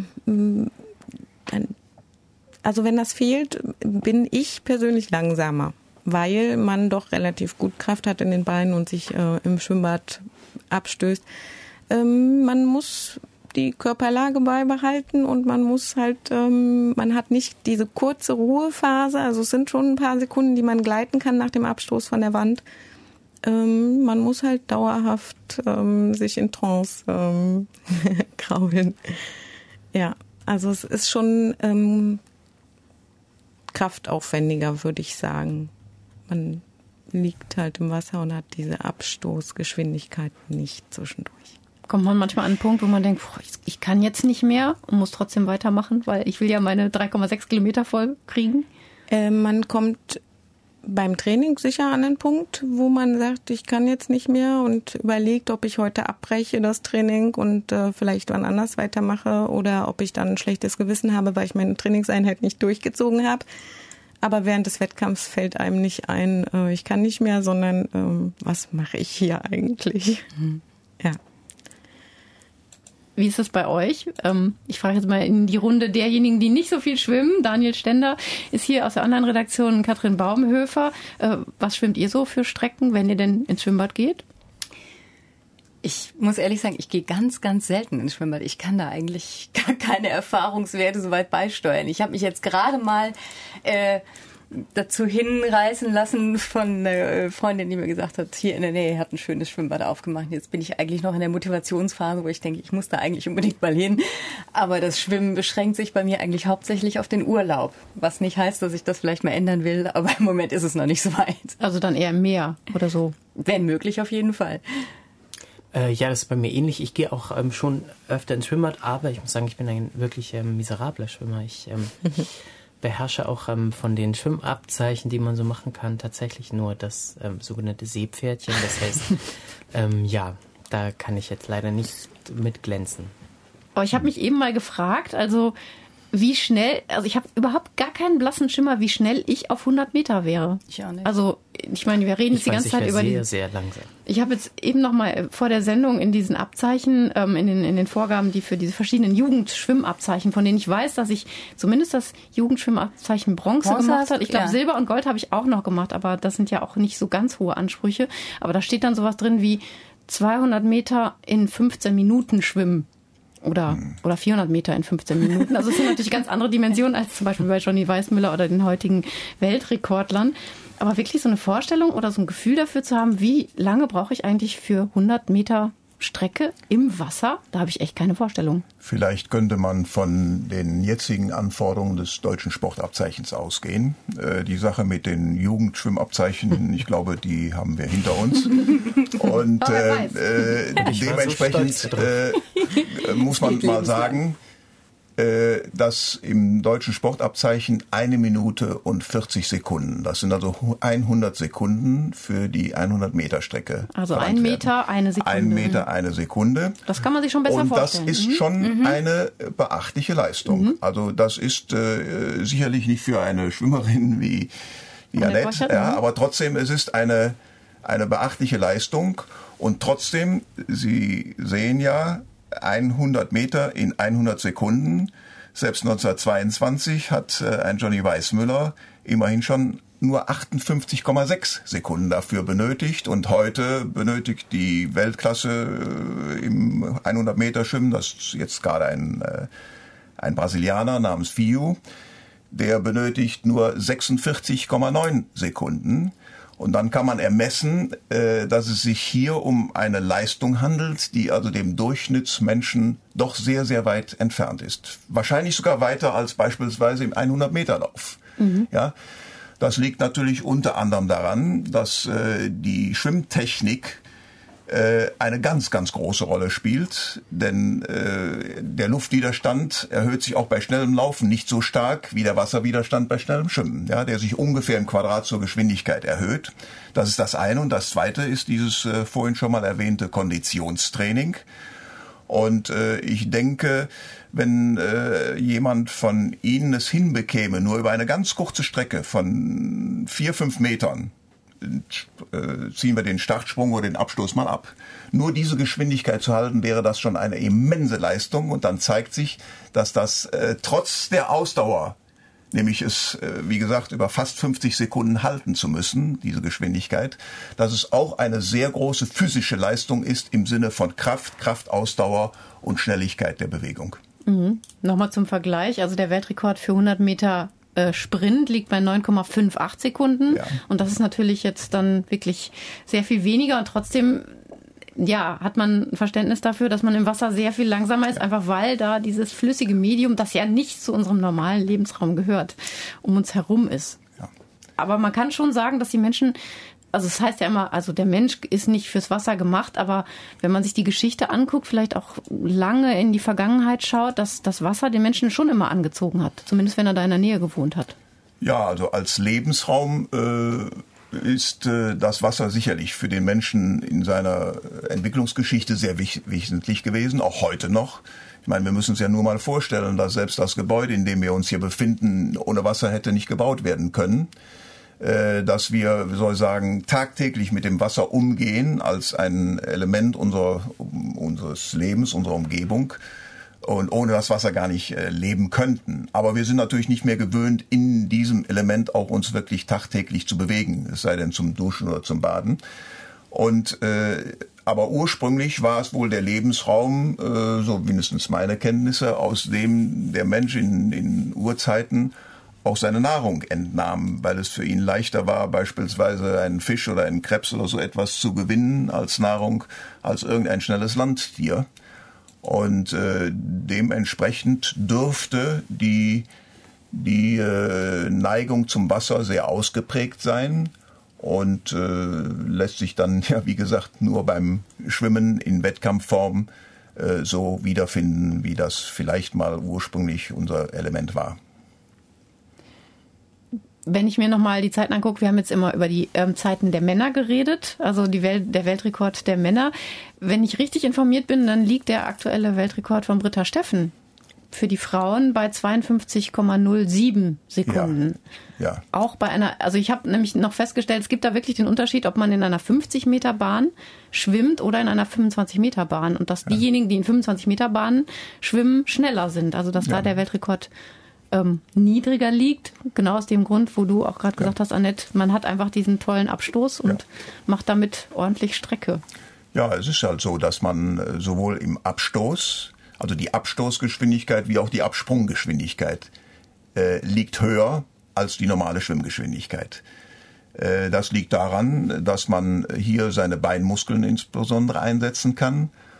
also wenn das fehlt, bin ich persönlich langsamer, weil man doch relativ gut Kraft hat in den Beinen und sich äh, im Schwimmbad abstößt. Ähm, man muss die Körperlage beibehalten und man muss halt, ähm, man hat nicht diese kurze Ruhephase, also es sind schon ein paar Sekunden, die man gleiten kann nach dem Abstoß von der Wand. Ähm, man muss halt dauerhaft ähm, sich in Trance ähm, kraulen. Ja, also es ist schon ähm, kraftaufwendiger, würde ich sagen. Man liegt halt im Wasser und hat diese Abstoßgeschwindigkeit nicht zwischendurch. Kommt man manchmal an einen Punkt, wo man denkt, boah, ich kann jetzt nicht mehr und muss trotzdem weitermachen, weil ich will ja meine drei Komma sechs Kilometer voll kriegen? Äh, man kommt beim Training sicher an einen Punkt, wo man sagt, ich kann jetzt nicht mehr und überlegt, ob ich heute abbreche das Training und äh, vielleicht wann anders weitermache oder ob ich dann ein schlechtes Gewissen habe, weil ich meine Trainingseinheit nicht durchgezogen habe. Aber während des Wettkampfs fällt einem nicht ein, äh, ich kann nicht mehr, sondern ähm, was mache ich hier eigentlich? Mhm. Ja. Wie ist das bei euch? Ähm, ich frage jetzt mal in die Runde derjenigen, die nicht so viel schwimmen. Daniel Stender ist hier aus der Online-Redaktion, Katrin Baumhöfer. Äh, was schwimmt ihr so für Strecken, wenn ihr denn ins Schwimmbad geht? Ich muss ehrlich sagen, ich gehe ganz, ganz selten ins Schwimmbad. Ich kann da eigentlich gar keine Erfahrungswerte so weit beisteuern. Ich habe mich jetzt gerade mal äh, dazu hinreißen lassen von einer Freundin, die mir gesagt hat, hier in der Nähe hat ein schönes Schwimmbad aufgemacht. Jetzt bin ich eigentlich noch in der Motivationsphase, wo ich denke, ich muss da eigentlich unbedingt mal hin. Aber das Schwimmen beschränkt sich bei mir eigentlich hauptsächlich auf den Urlaub. Was nicht heißt, dass ich das vielleicht mal ändern will, aber im Moment ist es noch nicht so weit. Also dann eher im Meer oder so? Wenn möglich, auf jeden Fall. Äh, ja, das ist bei mir ähnlich. Ich gehe auch ähm, schon öfter ins Schwimmbad, aber ich muss sagen, ich bin ein wirklich ähm, miserabler Schwimmer. Ich ähm, beherrsche auch ähm, von den Schwimmabzeichen, die man so machen kann, tatsächlich nur das ähm, sogenannte Seepferdchen. Das heißt, ähm, ja, da kann ich jetzt leider nicht mit glänzen. Aber ich habe mich eben mal gefragt, also wie schnell, also ich habe überhaupt gar keinen blassen Schimmer, wie schnell ich auf hundert Meter wäre. Ich auch nicht. Also ich meine, wir reden jetzt die ganze Zeit über sehr, sehr langsam. Ich habe jetzt eben noch mal vor der Sendung in diesen Abzeichen, ähm, in den in den Vorgaben, die für diese verschiedenen Jugendschwimmabzeichen, von denen ich weiß, dass ich zumindest das Jugendschwimmabzeichen Bronze, Bronze gemacht habe. Ich glaube, ja. Silber und Gold habe ich auch noch gemacht, aber das sind ja auch nicht so ganz hohe Ansprüche. Aber da steht dann sowas drin wie zweihundert Meter in fünfzehn Minuten schwimmen. Oder, oder vierhundert Meter in fünfzehn Minuten. Also es sind natürlich ganz andere Dimensionen als zum Beispiel bei Johnny Weissmuller oder den heutigen Weltrekordlern. Aber wirklich so eine Vorstellung oder so ein Gefühl dafür zu haben, wie lange brauche ich eigentlich für hundert Meter Strecke im Wasser? Da habe ich echt keine Vorstellung. Vielleicht könnte man von den jetzigen Anforderungen des deutschen Sportabzeichens ausgehen. Äh, die Sache mit den Jugendschwimmabzeichen, ich glaube, die haben wir hinter uns. Und äh, äh, dementsprechend so äh, muss man mal sagen, äh, dass im deutschen Sportabzeichen eine Minute und vierzig Sekunden, das sind also hundert Sekunden für die hundert Meter Strecke. Also ein Meter, eine Sekunde. Ein Meter, eine Sekunde. Das kann man sich schon besser und vorstellen. Und das ist mhm. schon mhm. eine beachtliche Leistung. Mhm. Also das ist äh, sicherlich nicht für eine Schwimmerin wie, wie Annette, ja, aber trotzdem, es ist eine, eine beachtliche Leistung. Und trotzdem, Sie sehen ja, hundert Meter in hundert Sekunden. Selbst neunzehnhundertzweiundzwanzig hat äh, ein Johnny Weissmuller immerhin schon nur achtundfünfzig Komma sechs Sekunden dafür benötigt. Und heute benötigt die Weltklasse äh, im hundert Meter Schwimmen, das ist jetzt gerade ein, äh, ein Brasilianer namens Fiu, der benötigt nur sechsundvierzig Komma neun Sekunden. Und dann kann man ermessen, äh, dass es sich hier um eine Leistung handelt, die also dem Durchschnittsmenschen doch sehr, sehr weit entfernt ist. Wahrscheinlich sogar weiter als beispielsweise im hundert Meter Lauf. Mhm. Ja, das liegt natürlich unter anderem daran, dass äh, die Schwimmtechnik äh, eine ganz, ganz große Rolle spielt. Denn äh, der Luftwiderstand erhöht sich auch bei schnellem Laufen nicht so stark wie der Wasserwiderstand bei schnellem Schwimmen, ja, der sich ungefähr im Quadrat zur Geschwindigkeit erhöht. Das ist das eine. Und das zweite ist dieses äh, vorhin schon mal erwähnte Konditionstraining. Und äh, ich denke, wenn äh, jemand von Ihnen es hinbekäme, nur über eine ganz kurze Strecke von vier, fünf Metern, äh, ziehen wir den Startsprung oder den Abstoß mal ab, nur diese Geschwindigkeit zu halten, wäre das schon eine immense Leistung. Und dann zeigt sich, dass das äh, trotz der Ausdauer, nämlich es, äh, wie gesagt, über fast fünfzig Sekunden halten zu müssen, diese Geschwindigkeit, dass es auch eine sehr große physische Leistung ist im Sinne von Kraft, Kraftausdauer und Schnelligkeit der Bewegung. Mhm. Nochmal zum Vergleich, also der Weltrekord für hundert Meter äh, Sprint liegt bei neun Komma achtundfünfzig Sekunden. Ja. Und das ist natürlich jetzt dann wirklich sehr viel weniger und trotzdem ja, hat man ein Verständnis dafür, dass man im Wasser sehr viel langsamer ist, ja. einfach weil da dieses flüssige Medium, das ja nicht zu unserem normalen Lebensraum gehört, um uns herum ist. Ja. Aber man kann schon sagen, dass die Menschen, also es heißt ja immer, also der Mensch ist nicht fürs Wasser gemacht, aber wenn man sich die Geschichte anguckt, vielleicht auch lange in die Vergangenheit schaut, dass das Wasser den Menschen schon immer angezogen hat, zumindest wenn er da in der Nähe gewohnt hat. Ja, also als Lebensraum äh ist äh, das Wasser sicherlich für den Menschen in seiner Entwicklungsgeschichte sehr wich- wesentlich gewesen, auch heute noch. Ich meine, wir müssen uns ja nur mal vorstellen, dass selbst das Gebäude, in dem wir uns hier befinden, ohne Wasser hätte nicht gebaut werden können. Äh, dass wir, wie soll ich sagen, tagtäglich mit dem Wasser umgehen als ein Element unserer, unseres Lebens, unserer Umgebung. Und ohne das Wasser gar nicht äh, leben könnten. Aber wir sind natürlich nicht mehr gewöhnt, in diesem Element auch uns wirklich tagtäglich zu bewegen, es sei denn zum Duschen oder zum Baden. Und äh, aber ursprünglich war es wohl der Lebensraum, äh, so mindestens meine Kenntnisse, aus dem der Mensch in, in Urzeiten auch seine Nahrung entnahm, weil es für ihn leichter war, beispielsweise einen Fisch oder einen Krebs oder so etwas zu gewinnen als Nahrung, als irgendein schnelles Landtier. Und äh, dementsprechend dürfte die, die äh, Neigung zum Wasser sehr ausgeprägt sein und äh, lässt sich dann, ja, wie gesagt, nur beim Schwimmen in Wettkampfform äh, so wiederfinden, wie das vielleicht mal ursprünglich unser Element war. Wenn ich mir nochmal die Zeiten angucke, wir haben jetzt immer über die ähm, Zeiten der Männer geredet, also die Welt, der Weltrekord der Männer. Wenn ich richtig informiert bin, dann liegt der aktuelle Weltrekord von Britta Steffen für die Frauen bei zweiundfünfzig Komma null sieben Sekunden. Ja, ja. Auch bei einer, also ich habe nämlich noch festgestellt, es gibt da wirklich den Unterschied, ob man in einer fünfzig Meter Bahn schwimmt oder in einer fünfundzwanzig Meter Bahn. Und dass ja. diejenigen, die in fünfundzwanzig Meter Bahnen schwimmen, schneller sind. Also dass ja. da der Weltrekord Ähm, niedriger liegt, genau aus dem Grund, wo du auch gerade gesagt ja. hast, Annette, man hat einfach diesen tollen Abstoß und ja. macht damit ordentlich Strecke. Ja, es ist halt so, dass man sowohl im Abstoß, also die Abstoßgeschwindigkeit wie auch die Absprunggeschwindigkeit äh, liegt höher als die normale Schwimmgeschwindigkeit. Äh, das liegt daran, dass man hier seine Beinmuskeln insbesondere einsetzen kann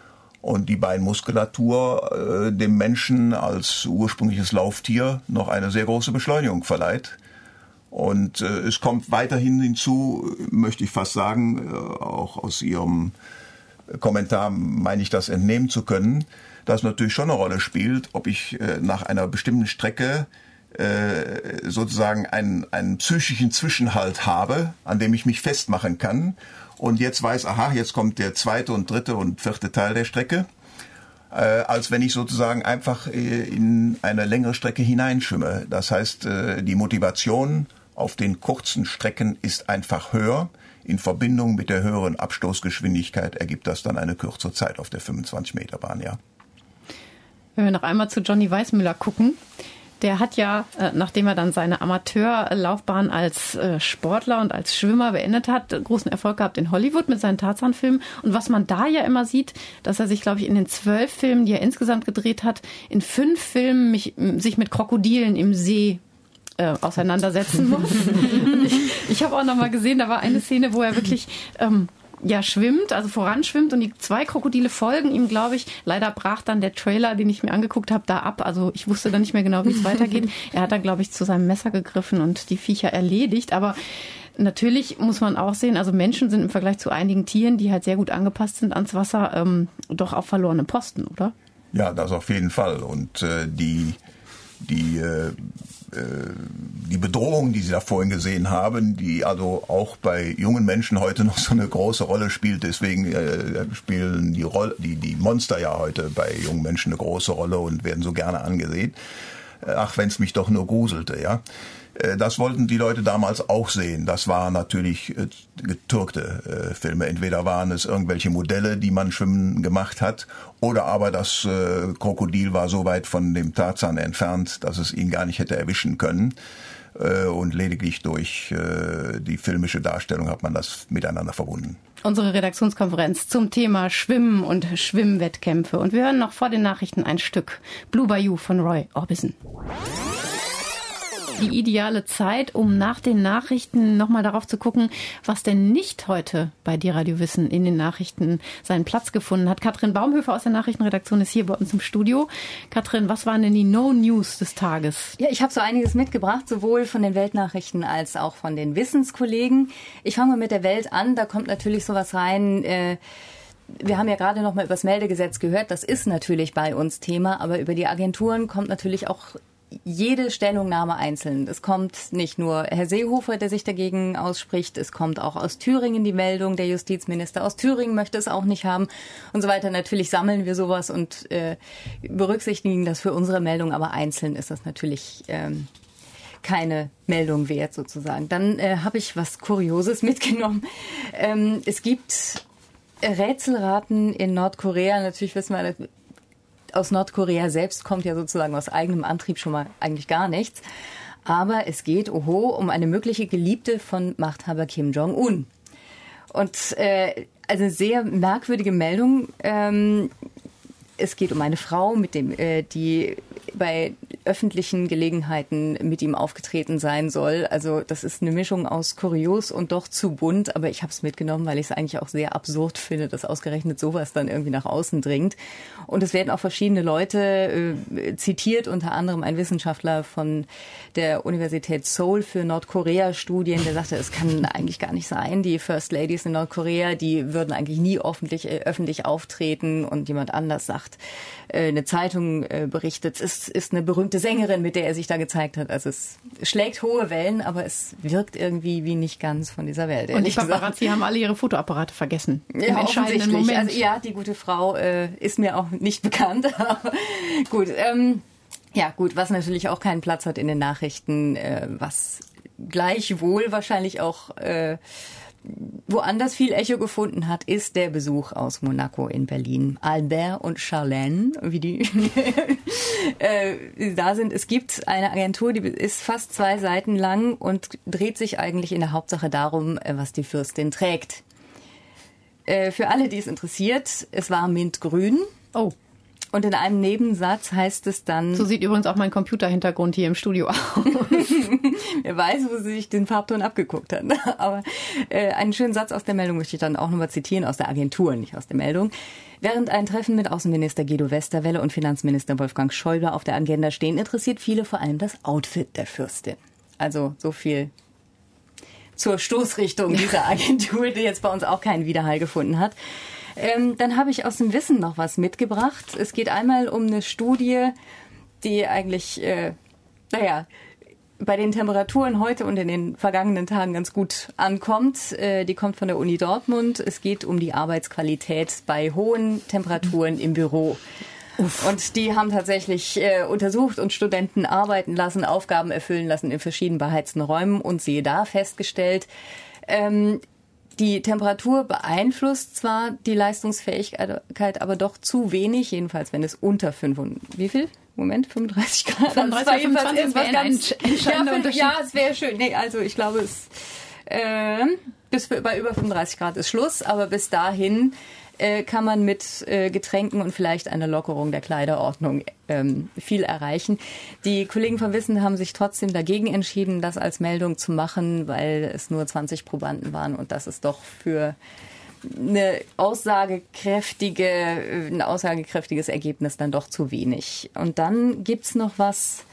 und die Beinmuskulatur äh, dem Menschen als ursprüngliches Lauftier noch eine sehr große Beschleunigung verleiht. Und äh, es kommt weiterhin hinzu, möchte ich fast sagen, äh, auch aus Ihrem Kommentar meine ich das entnehmen zu können, dass natürlich schon eine Rolle spielt, ob ich äh, nach einer bestimmten Strecke äh, sozusagen einen, einen psychischen Zwischenhalt habe, an dem ich mich festmachen kann und jetzt weiß, aha, jetzt kommt der zweite und dritte und vierte Teil der Strecke, äh, als wenn ich sozusagen einfach äh, in eine längere Strecke hineinschwimme. Das heißt, äh, die Motivation auf den kurzen Strecken ist einfach höher. In Verbindung mit der höheren Abstoßgeschwindigkeit ergibt das dann eine kürzere Zeit auf der fünfundzwanzig Meter Bahn, ja. Wenn wir noch einmal zu Johnny Weissmuller gucken, der hat ja, nachdem er dann seine Amateurlaufbahn als Sportler und als Schwimmer beendet hat, großen Erfolg gehabt in Hollywood mit seinen Tarzan-Filmen. Und was man da ja immer sieht, dass er sich, glaube ich, in den zwölf Filmen, die er insgesamt gedreht hat, in fünf Filmen mich, sich mit Krokodilen im See Äh, auseinandersetzen muss. ich ich habe auch noch mal gesehen, da war eine Szene, wo er wirklich ähm, ja schwimmt, also voranschwimmt und die zwei Krokodile folgen ihm, glaube ich. Leider brach dann der Trailer, den ich mir angeguckt habe, da ab. Also ich wusste dann nicht mehr genau, wie es weitergeht. Er hat dann, glaube ich, zu seinem Messer gegriffen und die Viecher erledigt. Aber natürlich muss man auch sehen, also Menschen sind im Vergleich zu einigen Tieren, die halt sehr gut angepasst sind ans Wasser, ähm, doch auf verlorenen Posten, oder? Ja, das auf jeden Fall. Und äh, die die äh, die Bedrohung, die Sie da vorhin gesehen haben, die also auch bei jungen Menschen heute noch so eine große Rolle spielt. Deswegen äh, spielen die, Rolle, die, die Monster ja heute bei jungen Menschen eine große Rolle und werden so gerne angesehen. Ach, wenn es mich doch nur gruselte, ja. Das wollten die Leute damals auch sehen. Das waren natürlich äh, getürkte äh, Filme. Entweder waren es irgendwelche Modelle, die man schwimmen gemacht hat, oder aber das äh, Krokodil war so weit von dem Tarzan entfernt, dass es ihn gar nicht hätte erwischen können. Äh, und lediglich durch äh, die filmische Darstellung hat man das miteinander verbunden. Unsere Redaktionskonferenz zum Thema Schwimmen und Schwimmwettkämpfe. Und wir hören noch vor den Nachrichten ein Stück Blue Bayou von Roy Orbison. Die ideale Zeit, um nach den Nachrichten nochmal darauf zu gucken, was denn nicht heute bei dir Radio Wissen in den Nachrichten seinen Platz gefunden hat. Katrin Baumhöfer aus der Nachrichtenredaktion ist hier bei uns im Studio. Katrin, was waren denn die No-News des Tages? Ja, ich habe so einiges mitgebracht, sowohl von den Weltnachrichten als auch von den Wissenskollegen. Ich fange mal mit der Welt an. Da kommt natürlich sowas rein. Äh, Wir haben ja gerade noch mal über das Meldegesetz gehört. Das ist natürlich bei uns Thema, aber über die Agenturen kommt natürlich auch jede Stellungnahme einzeln. Es kommt nicht nur Herr Seehofer, der sich dagegen ausspricht, es kommt auch aus Thüringen die Meldung, der Justizminister aus Thüringen möchte es auch nicht haben und so weiter. Natürlich sammeln wir sowas und äh, berücksichtigen das für unsere Meldung, aber einzeln ist das natürlich ähm, keine Meldung wert sozusagen. Dann äh, habe ich was Kurioses mitgenommen. Ähm, es gibt Rätselraten in Nordkorea. Natürlich wissen wir, aus Nordkorea selbst kommt ja sozusagen aus eigenem Antrieb schon mal eigentlich gar nichts. Aber es geht, oho, um eine mögliche Geliebte von Machthaber Kim Jong-un. Und äh, also sehr merkwürdige Meldung. Ähm, es geht um eine Frau, mit dem, äh, die bei öffentlichen Gelegenheiten mit ihm aufgetreten sein soll. Also das ist eine Mischung aus kurios und doch zu bunt, aber ich habe es mitgenommen, weil ich es eigentlich auch sehr absurd finde, dass ausgerechnet sowas dann irgendwie nach außen dringt. Und es werden auch verschiedene Leute äh, zitiert, unter anderem ein Wissenschaftler von der Universität Seoul für Nordkorea-Studien, der sagte, es kann eigentlich gar nicht sein, die First Ladies in Nordkorea, die würden eigentlich nie öffentlich, äh, öffentlich auftreten, und jemand anders sagt, äh, eine Zeitung äh, berichtet, es ist, ist eine berühmte Sängerin, mit der er sich da gezeigt hat. Also es schlägt hohe Wellen, aber es wirkt irgendwie wie nicht ganz von dieser Welt. Und die Paparazzi haben alle ihre Fotoapparate vergessen. Ja, im entscheidenden Moment. Also, ja, die gute Frau äh, ist mir auch nicht bekannt. Gut, ähm, ja gut, was natürlich auch keinen Platz hat in den Nachrichten, äh, was gleichwohl wahrscheinlich auch äh, woanders viel Echo gefunden hat, ist der Besuch aus Monaco in Berlin. Albert und Charlene, wie die äh, da sind. Es gibt eine Agentur, die ist fast zwei Seiten lang und dreht sich eigentlich in der Hauptsache darum, was die Fürstin trägt. Äh, für alle, die es interessiert, es war mintgrün. Oh. Und in einem Nebensatz heißt es dann... So sieht übrigens auch mein Computerhintergrund hier im Studio aus. Wer weiß, wo sie sich den Farbton abgeguckt hat. Aber äh, einen schönen Satz aus der Meldung möchte ich dann auch nochmal zitieren, aus der Agentur, nicht aus der Meldung. Während ein Treffen mit Außenminister Guido Westerwelle und Finanzminister Wolfgang Schäuble auf der Agenda stehen, interessiert viele vor allem das Outfit der Fürstin. Also so viel zur Stoßrichtung dieser Agentur, die jetzt bei uns auch keinen Widerhall gefunden hat. Ähm, dann habe ich aus dem Wissen noch was mitgebracht. Es geht einmal um eine Studie, die eigentlich, äh, naja, bei den Temperaturen heute und in den vergangenen Tagen ganz gut ankommt. Äh, die kommt von der Uni Dortmund. Es geht um die Arbeitsqualität bei hohen Temperaturen im Büro. Uff. Und die haben tatsächlich äh, untersucht und Studenten arbeiten lassen, Aufgaben erfüllen lassen in verschieden beheizten Räumen und siehe da, festgestellt, ähm, die Temperatur beeinflusst zwar die Leistungsfähigkeit, aber doch zu wenig, jedenfalls wenn es unter fünf und wie viel? Moment, fünfunddreißig Grad. fünfunddreißig, fünfundzwanzig wäre ein entscheidender Unterschied. Ja, es wäre schön. Nee, also ich glaube, es äh, bis bei über fünfunddreißig Grad ist Schluss, aber bis dahin äh, kann man mit äh, Getränken und vielleicht einer Lockerung der Kleiderordnung ähm, viel erreichen. Die Kollegen von Wissen haben sich trotzdem dagegen entschieden, das als Meldung zu machen, weil es nur zwanzig Probanden waren und das ist doch für eine aussagekräftige, ein aussagekräftiges Ergebnis dann doch zu wenig. Und dann gibt's noch was,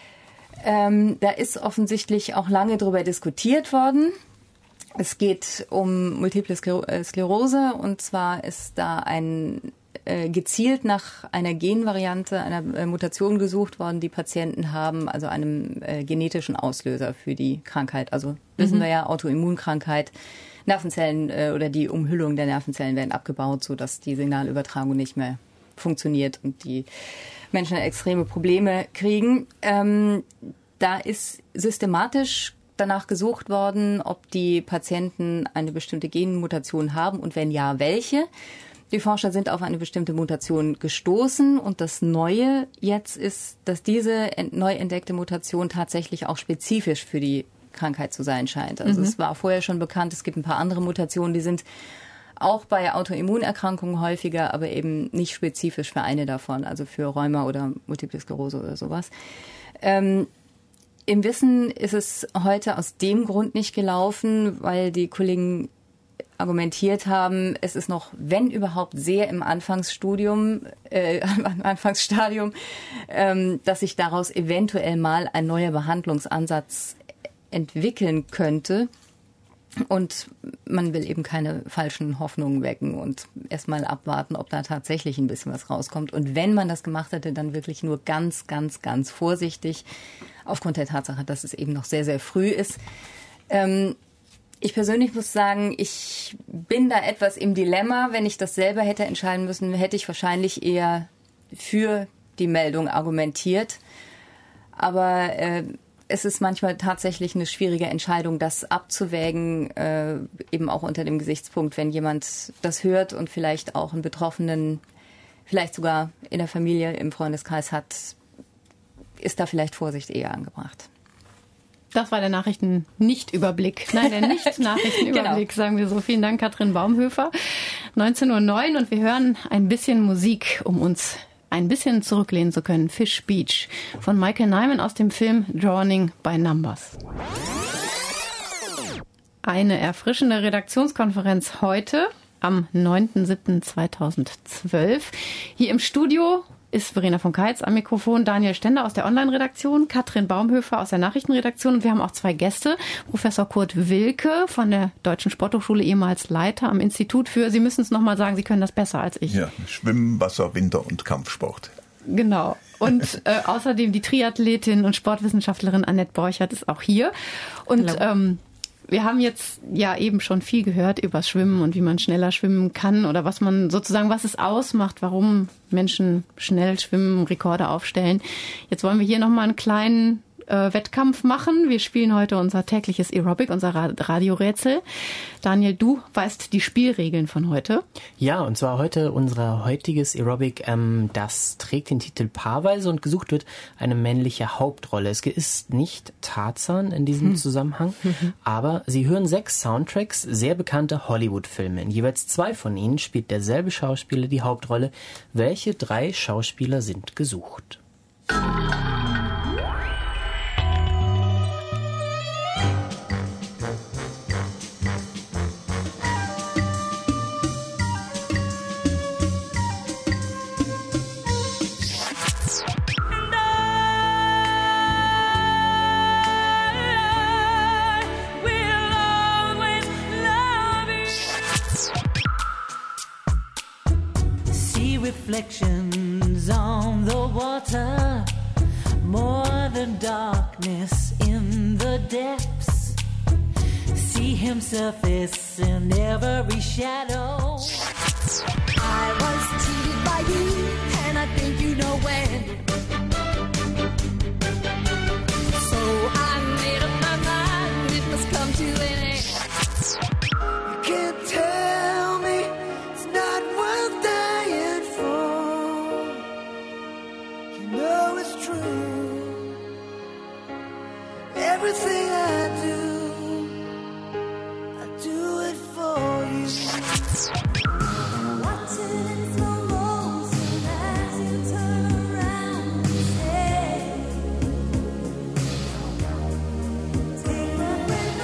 ähm, da ist offensichtlich auch lange drüber diskutiert worden. Es geht um Multiple Sklerose und zwar ist da ein äh, gezielt nach einer Genvariante, einer äh, Mutation gesucht worden, die Patienten haben, also einem äh, genetischen Auslöser für die Krankheit. Also wissen mhm. wir ja, Autoimmunkrankheit, Nervenzellen äh, oder die Umhüllung der Nervenzellen werden abgebaut, sodass die Signalübertragung nicht mehr funktioniert und die Menschen extreme Probleme kriegen. Ähm, da ist systematisch danach gesucht worden, ob die Patienten eine bestimmte Genmutation haben und wenn ja, welche. Die Forscher sind auf eine bestimmte Mutation gestoßen und das Neue jetzt ist, dass diese neu entdeckte Mutation tatsächlich auch spezifisch für die Krankheit zu sein scheint. Also mhm. es war vorher schon bekannt, es gibt ein paar andere Mutationen, die sind auch bei Autoimmunerkrankungen häufiger, aber eben nicht spezifisch für eine davon, also für Rheuma oder Multiple Sklerose oder sowas. Ähm, Im Wissen ist es heute aus dem Grund nicht gelaufen, weil die Kollegen argumentiert haben, es ist noch, wenn überhaupt, sehr im Anfangsstudium, äh, Anfangsstadium, ähm, dass sich daraus eventuell mal ein neuer Behandlungsansatz entwickeln könnte. Und man will eben keine falschen Hoffnungen wecken und erstmal abwarten, ob da tatsächlich ein bisschen was rauskommt. Und wenn man das gemacht hätte, dann wirklich nur ganz, ganz, ganz vorsichtig, aufgrund der Tatsache, dass es eben noch sehr, sehr früh ist. Ähm, ich persönlich muss sagen, ich bin da etwas im Dilemma. Wenn ich das selber hätte entscheiden müssen, hätte ich wahrscheinlich eher für die Meldung argumentiert. Aber äh, es ist manchmal tatsächlich eine schwierige Entscheidung, das abzuwägen, äh, eben auch unter dem Gesichtspunkt, wenn jemand das hört und vielleicht auch einen Betroffenen, vielleicht sogar in der Familie, im Freundeskreis hat, ist da vielleicht Vorsicht eher angebracht. Das war der Nachrichten-Nicht-Überblick. Nein, der Nicht-Nachrichten-Überblick, genau. Sagen wir so. Vielen Dank, Katrin Baumhöfer. neunzehn Uhr neun und wir hören ein bisschen Musik, um uns ein bisschen zurücklehnen zu können. Fish Beach von Michael Nyman aus dem Film Drowning by Numbers. Eine erfrischende Redaktionskonferenz heute am neunten siebten zweitausendzwölf. Hier im Studio ist Verena von Keitz am Mikrofon, Daniel Stender aus der Online-Redaktion, Katrin Baumhöfer aus der Nachrichtenredaktion und wir haben auch zwei Gäste. Professor Kurt Wilke von der Deutschen Sporthochschule, ehemals Leiter am Institut für, Sie müssen es nochmal sagen, Sie können das besser als ich. Ja, Schwimmen, Wasser, Winter und Kampfsport. Genau. Und äh, außerdem die Triathletin und Sportwissenschaftlerin Annette Borchert ist auch hier. Und ähm, wir haben jetzt ja eben schon viel gehört über Schwimmen und wie man schneller schwimmen kann oder was man sozusagen, was es ausmacht, warum Menschen schnell schwimmen, Rekorde aufstellen. Jetzt wollen wir hier nochmal einen kleinen äh, Wettkampf machen. Wir spielen heute unser tägliches Aerobic, unser Ra- Radiorätsel. Daniel, du weißt die Spielregeln von heute. Ja, und zwar heute unser heutiges Aerobic, ähm, das trägt den Titel Paarweise und gesucht wird eine männliche Hauptrolle. Es ist nicht Tarzan in diesem hm. Zusammenhang, aber Sie hören sechs Soundtracks sehr bekannter Hollywood-Filme. In jeweils zwei von ihnen spielt derselbe Schauspieler die Hauptrolle. Welche drei Schauspieler sind gesucht? Reflections on the water, more than darkness in the depths. See him surface in every shadow. I was cheated by you, and I think you know when. So I made up my mind, it must come to an end. You can't tell me it's not worth dying for. You know it's true. Everything I do, I do it for you. Watch it in slow motion as you turn around and say, take my breath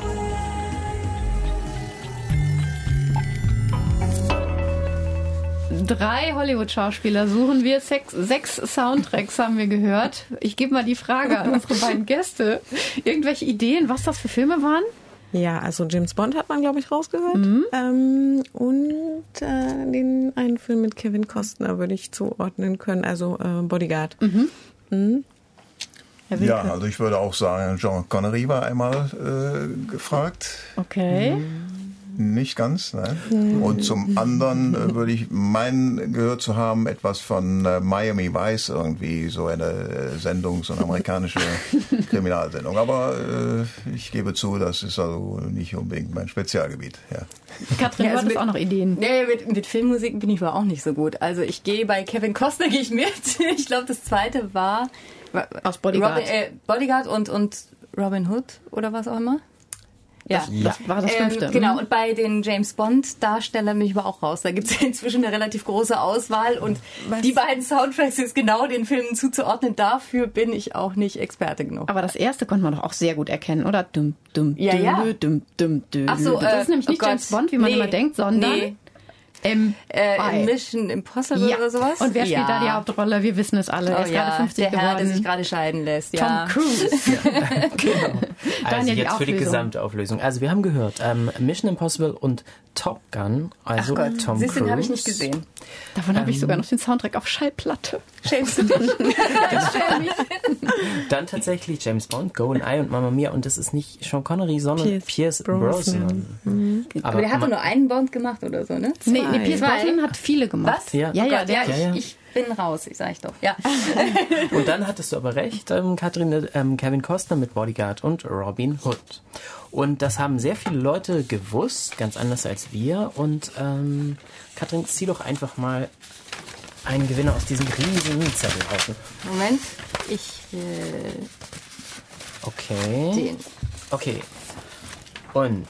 away. Drei Hollywood-Schauspieler suchen wir, sechs, sechs Soundtracks haben wir gehört. Ich gebe mal die Frage an unsere beiden Gäste. Irgendwelche Ideen, was das für Filme waren? Ja, also James Bond hat man, glaube ich, rausgehört. Mhm. Ähm, und äh, den einen Film mit Kevin Costner würde ich zuordnen können, also äh, Bodyguard. Mhm. Mhm. Ja, also ich würde auch sagen, Sean Connery war einmal äh, gefragt. Okay. Nicht ganz, nein. Mhm. Und zum anderen äh, würde ich meinen, gehört zu haben, etwas von äh, Miami Vice, irgendwie so eine äh, Sendung, so eine amerikanische Kriminalsendung. Aber äh, ich gebe zu, das ist also nicht unbedingt mein Spezialgebiet. Ja. Katrin, ja, du also hattest mit, auch noch Ideen. Nee, mit, mit Filmmusik bin ich aber auch nicht so gut. Also ich gehe bei Kevin Costner gehe ich mit. Ich glaube, das zweite war aus Bodyguard. Robin, äh, Bodyguard und, und Robin Hood oder was auch immer. Ja, das, das war das fünfte. Ähm, genau, und bei den James Bond-Darstellern bin ich aber auch raus. Da gibt es inzwischen eine relativ große Auswahl und Was? die beiden Soundtracks ist genau den Filmen zuzuordnen. Dafür bin ich auch nicht Experte genug. Aber das erste konnte man doch auch sehr gut erkennen, oder? Dum, dum, ja, dum, ja. Dum, dum, dum, Ach so, das äh, ist nämlich nicht oh James Bond, wie man nee, immer denkt, sondern... Nee. Ähm, äh, Mission Impossible ja. oder sowas. Und wer spielt ja. da die Hauptrolle? Wir wissen es alle. Oh, er ist ja. gerade fünfzig der geworden. Herr, der sich gerade scheiden lässt. Ja. Tom Cruise. Ja. Genau. Also Daniel, jetzt die für die gesamte Auflösung. Also wir haben gehört, ähm, Mission Impossible und Top Gun, also Ach Gott, Tom Siehst Cruise. Den habe ich nicht gesehen. Davon ähm, habe ich sogar noch den Soundtrack auf Schallplatte. Schämst du dich? Ja, schäm mich. Dann tatsächlich James Bond, GoldenEye und Mamma Mia. Und das ist nicht Sean Connery, sondern Pierce, Pierce Brosnan. Brosnan. Mhm. Aber, Aber der hat doch nur einen Bond gemacht oder so, ne? Nee, nee Pierce Brosnan hat viele gemacht. Was? Ja, ja, ja, ja, der, ja, ja. Ich, ich bin raus, ich sag ich doch. Ja. Und dann hattest du aber recht, ähm, Katrin, ähm, Kevin Costner mit Bodyguard und Robin Hood. Und das haben sehr viele Leute gewusst, ganz anders als wir. Und ähm, Katrin, zieh doch einfach mal einen Gewinner aus diesem riesigen Zettel raus. Moment, ich will Okay. den. Okay. Und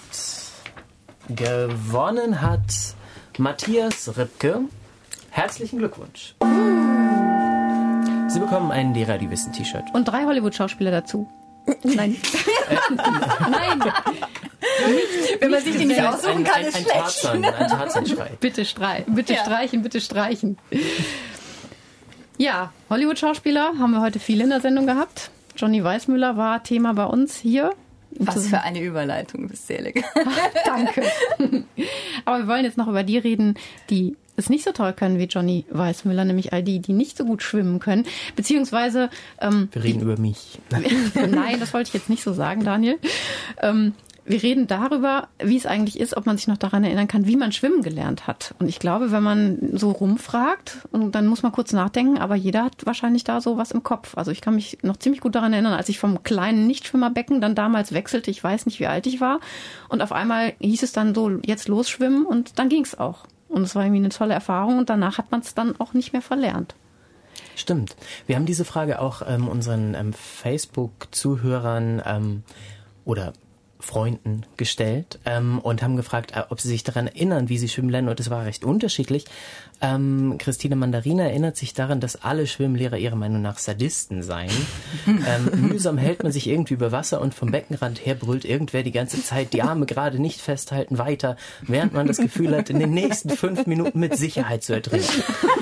gewonnen hat Matthias Ripke. Herzlichen Glückwunsch. Sie bekommen ein Die Radio-Wissen-T-Shirt. Und drei Hollywood-Schauspieler dazu. Nein. Nein. Nicht, Wenn man sich die nicht Ein, aussuchen ein, kann, ein, ist ein schlecht. Tarzan, ein Tarzan-Schrei. Bitte streichen, bitte Ja. streichen, bitte streichen. Ja, Hollywood-Schauspieler haben wir heute viele in der Sendung gehabt. Johnny Weissmuller war Thema bei uns hier. Was für eine Überleitung, du bist selig. Danke. Aber wir wollen jetzt noch über die reden, die es nicht so toll können wie Johnny Weissmuller, nämlich all die, die nicht so gut schwimmen können. Beziehungsweise... Ähm, Wir reden die, über mich. Nein, das wollte ich jetzt nicht so sagen, Daniel. Ähm, Wir reden darüber, wie es eigentlich ist, ob man sich noch daran erinnern kann, wie man schwimmen gelernt hat. Und ich glaube, wenn man so rumfragt, und dann muss man kurz nachdenken, aber jeder hat wahrscheinlich da so was im Kopf. Also ich kann mich noch ziemlich gut daran erinnern, als ich vom kleinen Nichtschwimmerbecken dann damals wechselte, ich weiß nicht, wie alt ich war, und auf einmal hieß es dann so, jetzt los schwimmen, und dann ging es auch. Und es war irgendwie eine tolle Erfahrung, und danach hat man es dann auch nicht mehr verlernt. Stimmt. Wir haben diese Frage auch ähm, unseren ähm, Facebook-Zuhörern ähm, oder Freunden gestellt ähm, und haben gefragt, äh, ob sie sich daran erinnern, wie sie schwimmen lernen, und es war recht unterschiedlich. Ähm, Christine Mandarina erinnert sich daran, dass alle Schwimmlehrer ihrer Meinung nach Sadisten seien. ähm, mühsam hält man sich irgendwie über Wasser, und vom Beckenrand her brüllt irgendwer die ganze Zeit, die Arme gerade nicht festhalten, weiter, während man das Gefühl hat, in den nächsten fünf Minuten mit Sicherheit zu ertrinken.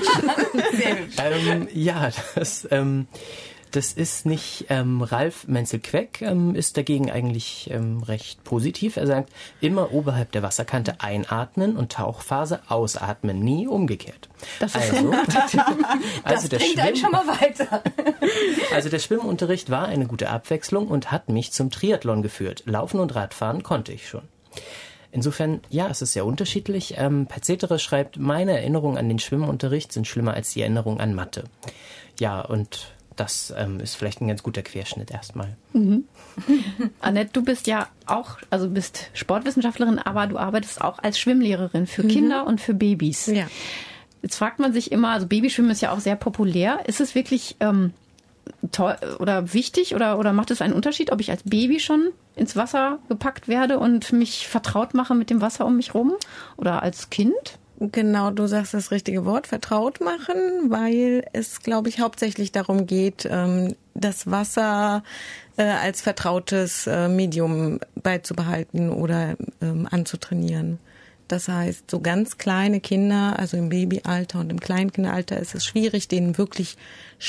ähm, ja, das... Ähm, Das ist nicht, ähm, Ralf Menzel-Queck ähm, ist dagegen eigentlich ähm, recht positiv. Er sagt, immer oberhalb der Wasserkante einatmen und Tauchphase ausatmen, nie umgekehrt. Das ist also, das also der bringt einen schon mal weiter. Also der Schwimmunterricht war eine gute Abwechslung und hat mich zum Triathlon geführt. Laufen und Radfahren konnte ich schon. Insofern, ja, es ist sehr unterschiedlich. Ähm, Pezetere schreibt, meine Erinnerungen an den Schwimmunterricht sind schlimmer als die Erinnerung an Mathe. Ja, und das ähm, ist vielleicht ein ganz guter Querschnitt erstmal. Mhm. Annette, du bist ja auch, also bist Sportwissenschaftlerin, aber du arbeitest auch als Schwimmlehrerin für mhm. Kinder und für Babys. Ja. Jetzt fragt man sich immer, also Babyschwimmen ist ja auch sehr populär. Ist es wirklich ähm, toll oder wichtig oder, oder macht es einen Unterschied, ob ich als Baby schon ins Wasser gepackt werde und mich vertraut mache mit dem Wasser um mich rum oder als Kind? Genau, du sagst das richtige Wort, vertraut machen, weil es, glaube ich, hauptsächlich darum geht, das Wasser als vertrautes Medium beizubehalten oder anzutrainieren. Das heißt, so ganz kleine Kinder, also im Babyalter und im Kleinkinderalter, ist es schwierig, denen wirklich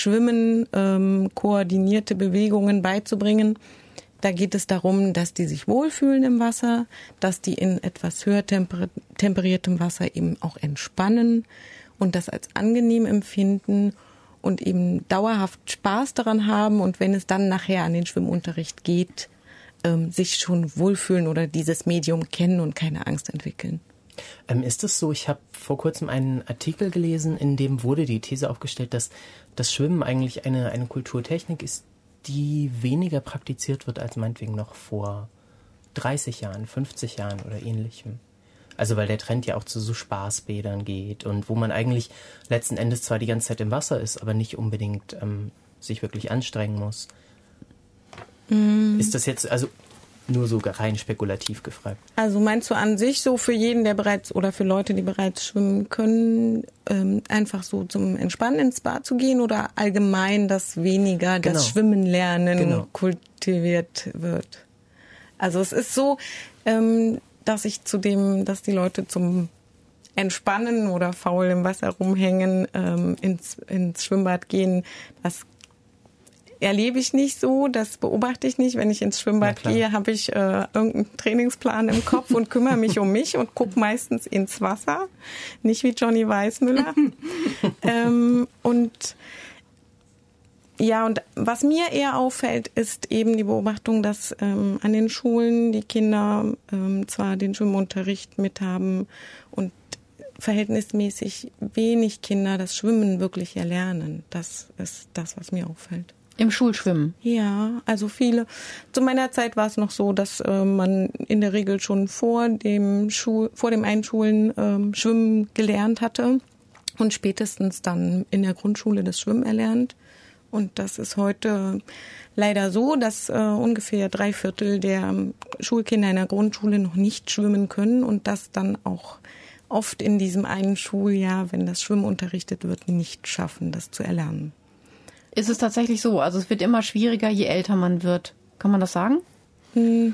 Schwimmen, koordinierte Bewegungen beizubringen. Da geht es darum, dass die sich wohlfühlen im Wasser, dass die in etwas höher temper- temperiertem Wasser eben auch entspannen und das als angenehm empfinden und eben dauerhaft Spaß daran haben, und wenn es dann nachher an den Schwimmunterricht geht, ähm, sich schon wohlfühlen oder dieses Medium kennen und keine Angst entwickeln. Ähm, ist es so, ich habe vor kurzem einen Artikel gelesen, in dem wurde die These aufgestellt, dass das Schwimmen eigentlich eine, eine Kulturtechnik ist, die weniger praktiziert wird als meinetwegen noch vor dreißig Jahren, fünfzig Jahren oder ähnlichem. Also weil der Trend ja auch zu so Spaßbädern geht und wo man eigentlich letzten Endes zwar die ganze Zeit im Wasser ist, aber nicht unbedingt ähm, sich wirklich anstrengen muss. Mm. Ist das jetzt, also nur so rein spekulativ gefragt? Also meinst du an sich so für jeden, der bereits oder für Leute, die bereits schwimmen können, ähm, einfach so zum Entspannen ins Bad zu gehen oder allgemein, dass weniger genau. das Schwimmen lernen genau. kultiviert wird? Also es ist so, ähm, dass ich zu dem, dass die Leute zum Entspannen oder faul im Wasser rumhängen, ähm, ins, ins Schwimmbad gehen, das erlebe ich nicht so, das beobachte ich nicht. Wenn ich ins Schwimmbad gehe, habe ich äh, irgendeinen Trainingsplan im Kopf und kümmere mich um mich und gucke meistens ins Wasser, nicht wie Johnny Weissmüller. ähm, und ja, und was mir eher auffällt, ist eben die Beobachtung, dass ähm, an den Schulen die Kinder ähm, zwar den Schwimmunterricht mithaben und verhältnismäßig wenig Kinder das Schwimmen wirklich erlernen. Das ist das, was mir auffällt. Im Schulschwimmen? Ja, also viele. Zu meiner Zeit war es noch so, dass äh, man in der Regel schon vor dem Schul- vor dem Einschulen äh, Schwimmen gelernt hatte und spätestens dann in der Grundschule das Schwimmen erlernt. Und das ist heute leider so, dass äh, ungefähr drei Viertel der Schulkinder in der Grundschule noch nicht schwimmen können und das dann auch oft in diesem einen Schuljahr, wenn das Schwimmen unterrichtet wird, nicht schaffen, das zu erlernen. Ist es tatsächlich so? Also es wird immer schwieriger, je älter man wird. Kann man das sagen? Hm.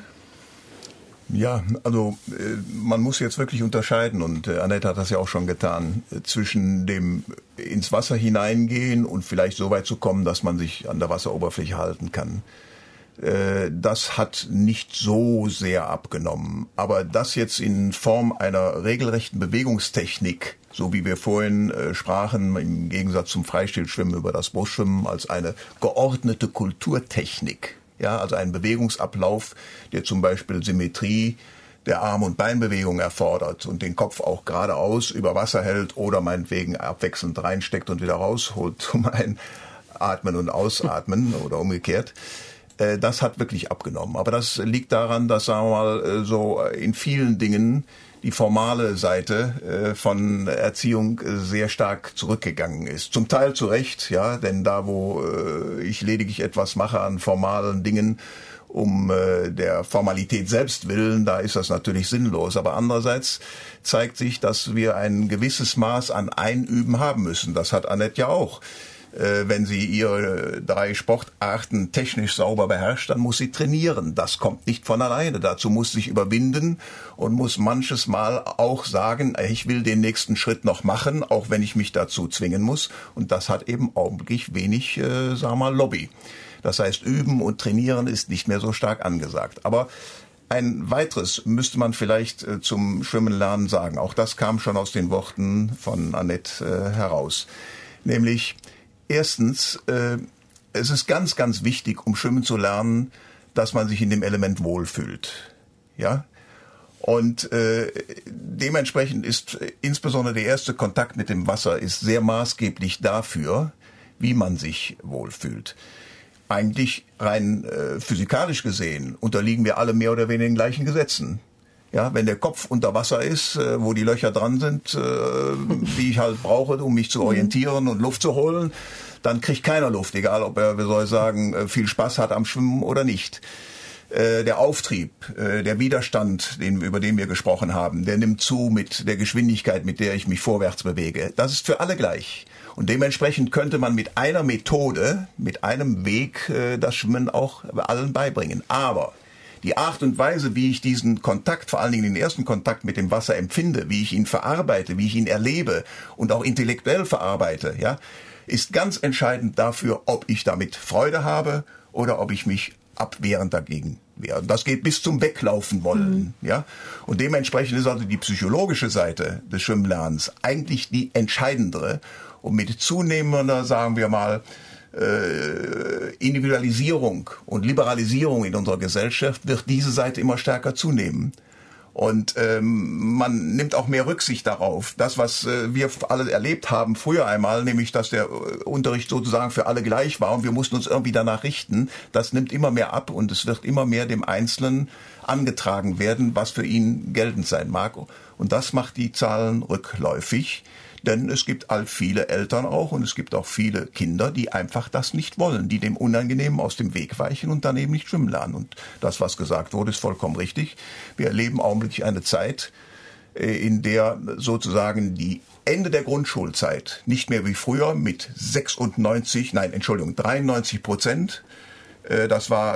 Ja, also äh, man muss jetzt wirklich unterscheiden, und äh, Annette hat das ja auch schon getan, äh, zwischen dem ins Wasser hineingehen und vielleicht so weit zu kommen, dass man sich an der Wasseroberfläche halten kann. Äh, das hat nicht so sehr abgenommen. Aber das jetzt in Form einer regelrechten Bewegungstechnik, so wie wir vorhin äh, sprachen, im Gegensatz zum Freistilschwimmen über das Brustschwimmen, als eine geordnete Kulturtechnik Ja, also ein Bewegungsablauf, der zum Beispiel Symmetrie der Arm- und Beinbewegung erfordert und den Kopf auch geradeaus über Wasser hält oder meinetwegen abwechselnd reinsteckt und wieder rausholt zum Einatmen und Ausatmen oder umgekehrt. Das hat wirklich abgenommen. Aber das liegt daran, dass, sagen wir mal, so in vielen Dingen die formale Seite von Erziehung sehr stark zurückgegangen ist. Zum Teil zu Recht, ja, denn da, wo ich lediglich etwas mache an formalen Dingen, um äh, der Formalität selbst willen, da ist das natürlich sinnlos. Aber andererseits zeigt sich, dass wir ein gewisses Maß an Einüben haben müssen. Das hat Annette ja auch. Äh, wenn sie ihre drei Sportarten technisch sauber beherrscht, dann muss sie trainieren. Das kommt nicht von alleine. Dazu muss sie sich überwinden und muss manches Mal auch sagen, ich will den nächsten Schritt noch machen, auch wenn ich mich dazu zwingen muss. Und das hat eben augenblicklich wenig, äh, sagen wir mal, Lobby. Das heißt, üben und trainieren ist nicht mehr so stark angesagt. Aber ein weiteres müsste man vielleicht äh, zum Schwimmen lernen sagen. Auch das kam schon aus den Worten von Annette äh, heraus. Nämlich, erstens, äh, es ist ganz, ganz wichtig, um schwimmen zu lernen, dass man sich in dem Element wohlfühlt. Ja? Und äh, dementsprechend ist äh, insbesondere der erste Kontakt mit dem Wasser ist sehr maßgeblich dafür, wie man sich wohlfühlt. Eigentlich rein äh, physikalisch gesehen unterliegen wir alle mehr oder weniger den gleichen Gesetzen. Ja, wenn der Kopf unter Wasser ist, äh, wo die Löcher dran sind, äh, die ich halt brauche, um mich zu orientieren und Luft zu holen, dann kriegt keiner Luft, egal ob er, wie soll ich sagen, viel Spaß hat am Schwimmen oder nicht. Äh, der Auftrieb, äh, der Widerstand, den, über den wir gesprochen haben, der nimmt zu mit der Geschwindigkeit, mit der ich mich vorwärts bewege. Das ist für alle gleich. Und dementsprechend könnte man mit einer Methode, mit einem Weg äh, das Schwimmen auch allen beibringen. Aber die Art und Weise, wie ich diesen Kontakt, vor allen Dingen den ersten Kontakt mit dem Wasser empfinde, wie ich ihn verarbeite, wie ich ihn erlebe und auch intellektuell verarbeite, ja, ist ganz entscheidend dafür, ob ich damit Freude habe oder ob ich mich abwehrend dagegen wehre. Das geht bis zum Weglaufen wollen, mhm. ja. Und dementsprechend ist also die psychologische Seite des Schwimmlernens eigentlich die entscheidendere. Und mit zunehmender, sagen wir mal, äh, Individualisierung und Liberalisierung in unserer Gesellschaft wird diese Seite immer stärker zunehmen. Und ähm, man nimmt auch mehr Rücksicht darauf. Das, was äh, wir alle erlebt haben früher einmal, nämlich, dass der Unterricht sozusagen für alle gleich war und wir mussten uns irgendwie danach richten, das nimmt immer mehr ab und es wird immer mehr dem Einzelnen angetragen werden, was für ihn geltend sein mag. Und das macht die Zahlen rückläufig. Denn es gibt all viele Eltern auch und es gibt auch viele Kinder, die einfach das nicht wollen, die dem Unangenehmen aus dem Weg weichen und dann eben nicht schwimmen lernen. Und das, was gesagt wurde, ist vollkommen richtig. Wir erleben augenblicklich eine Zeit, in der sozusagen die Ende der Grundschulzeit nicht mehr wie früher mit sechsundneunzig, nein, Entschuldigung, dreiundneunzig Prozent, das war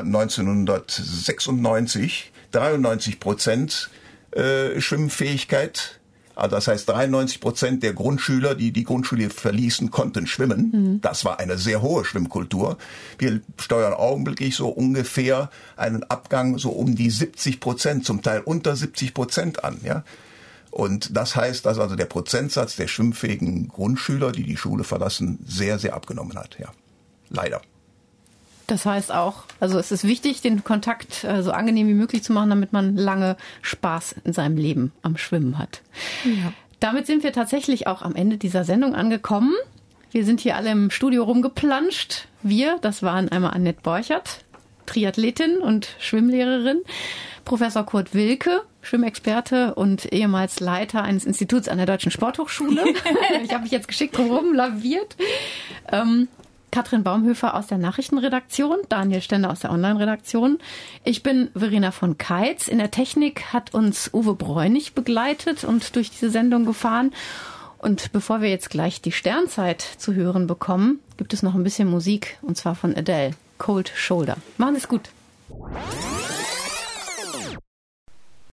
neunzehnhundertsechsundneunzig, dreiundneunzig Prozent Schwimmfähigkeit. Also das heißt, dreiundneunzig Prozent der Grundschüler, die die Grundschule verließen, konnten schwimmen. Mhm. Das war eine sehr hohe Schwimmkultur. Wir steuern augenblicklich so ungefähr einen Abgang so um die siebzig Prozent, zum Teil unter siebzig Prozent an. Ja? Und das heißt, dass also der Prozentsatz der schwimmfähigen Grundschüler, die die Schule verlassen, sehr, sehr abgenommen hat. Ja, leider. Das heißt auch, also es ist wichtig, den Kontakt äh, so angenehm wie möglich zu machen, damit man lange Spaß in seinem Leben am Schwimmen hat. Ja. Damit sind wir tatsächlich auch am Ende dieser Sendung angekommen. Wir sind hier alle im Studio rumgeplanscht. Wir, das waren einmal Annette Borchert, Triathletin und Schwimmlehrerin, Professor Kurt Wilke, Schwimmexperte und ehemals Leiter eines Instituts an der Deutschen Sporthochschule. Ich habe mich jetzt geschickt drum laviert. Ähm, Katrin Baumhöfer aus der Nachrichtenredaktion, Daniel Stender aus der Online-Redaktion. Ich bin Verena von Keitz. In der Technik hat uns Uwe Bräunig begleitet und durch diese Sendung gefahren. Und bevor wir jetzt gleich die Sternzeit zu hören bekommen, gibt es noch ein bisschen Musik, und zwar von Adele, Cold Shoulder. Machen Sie es gut.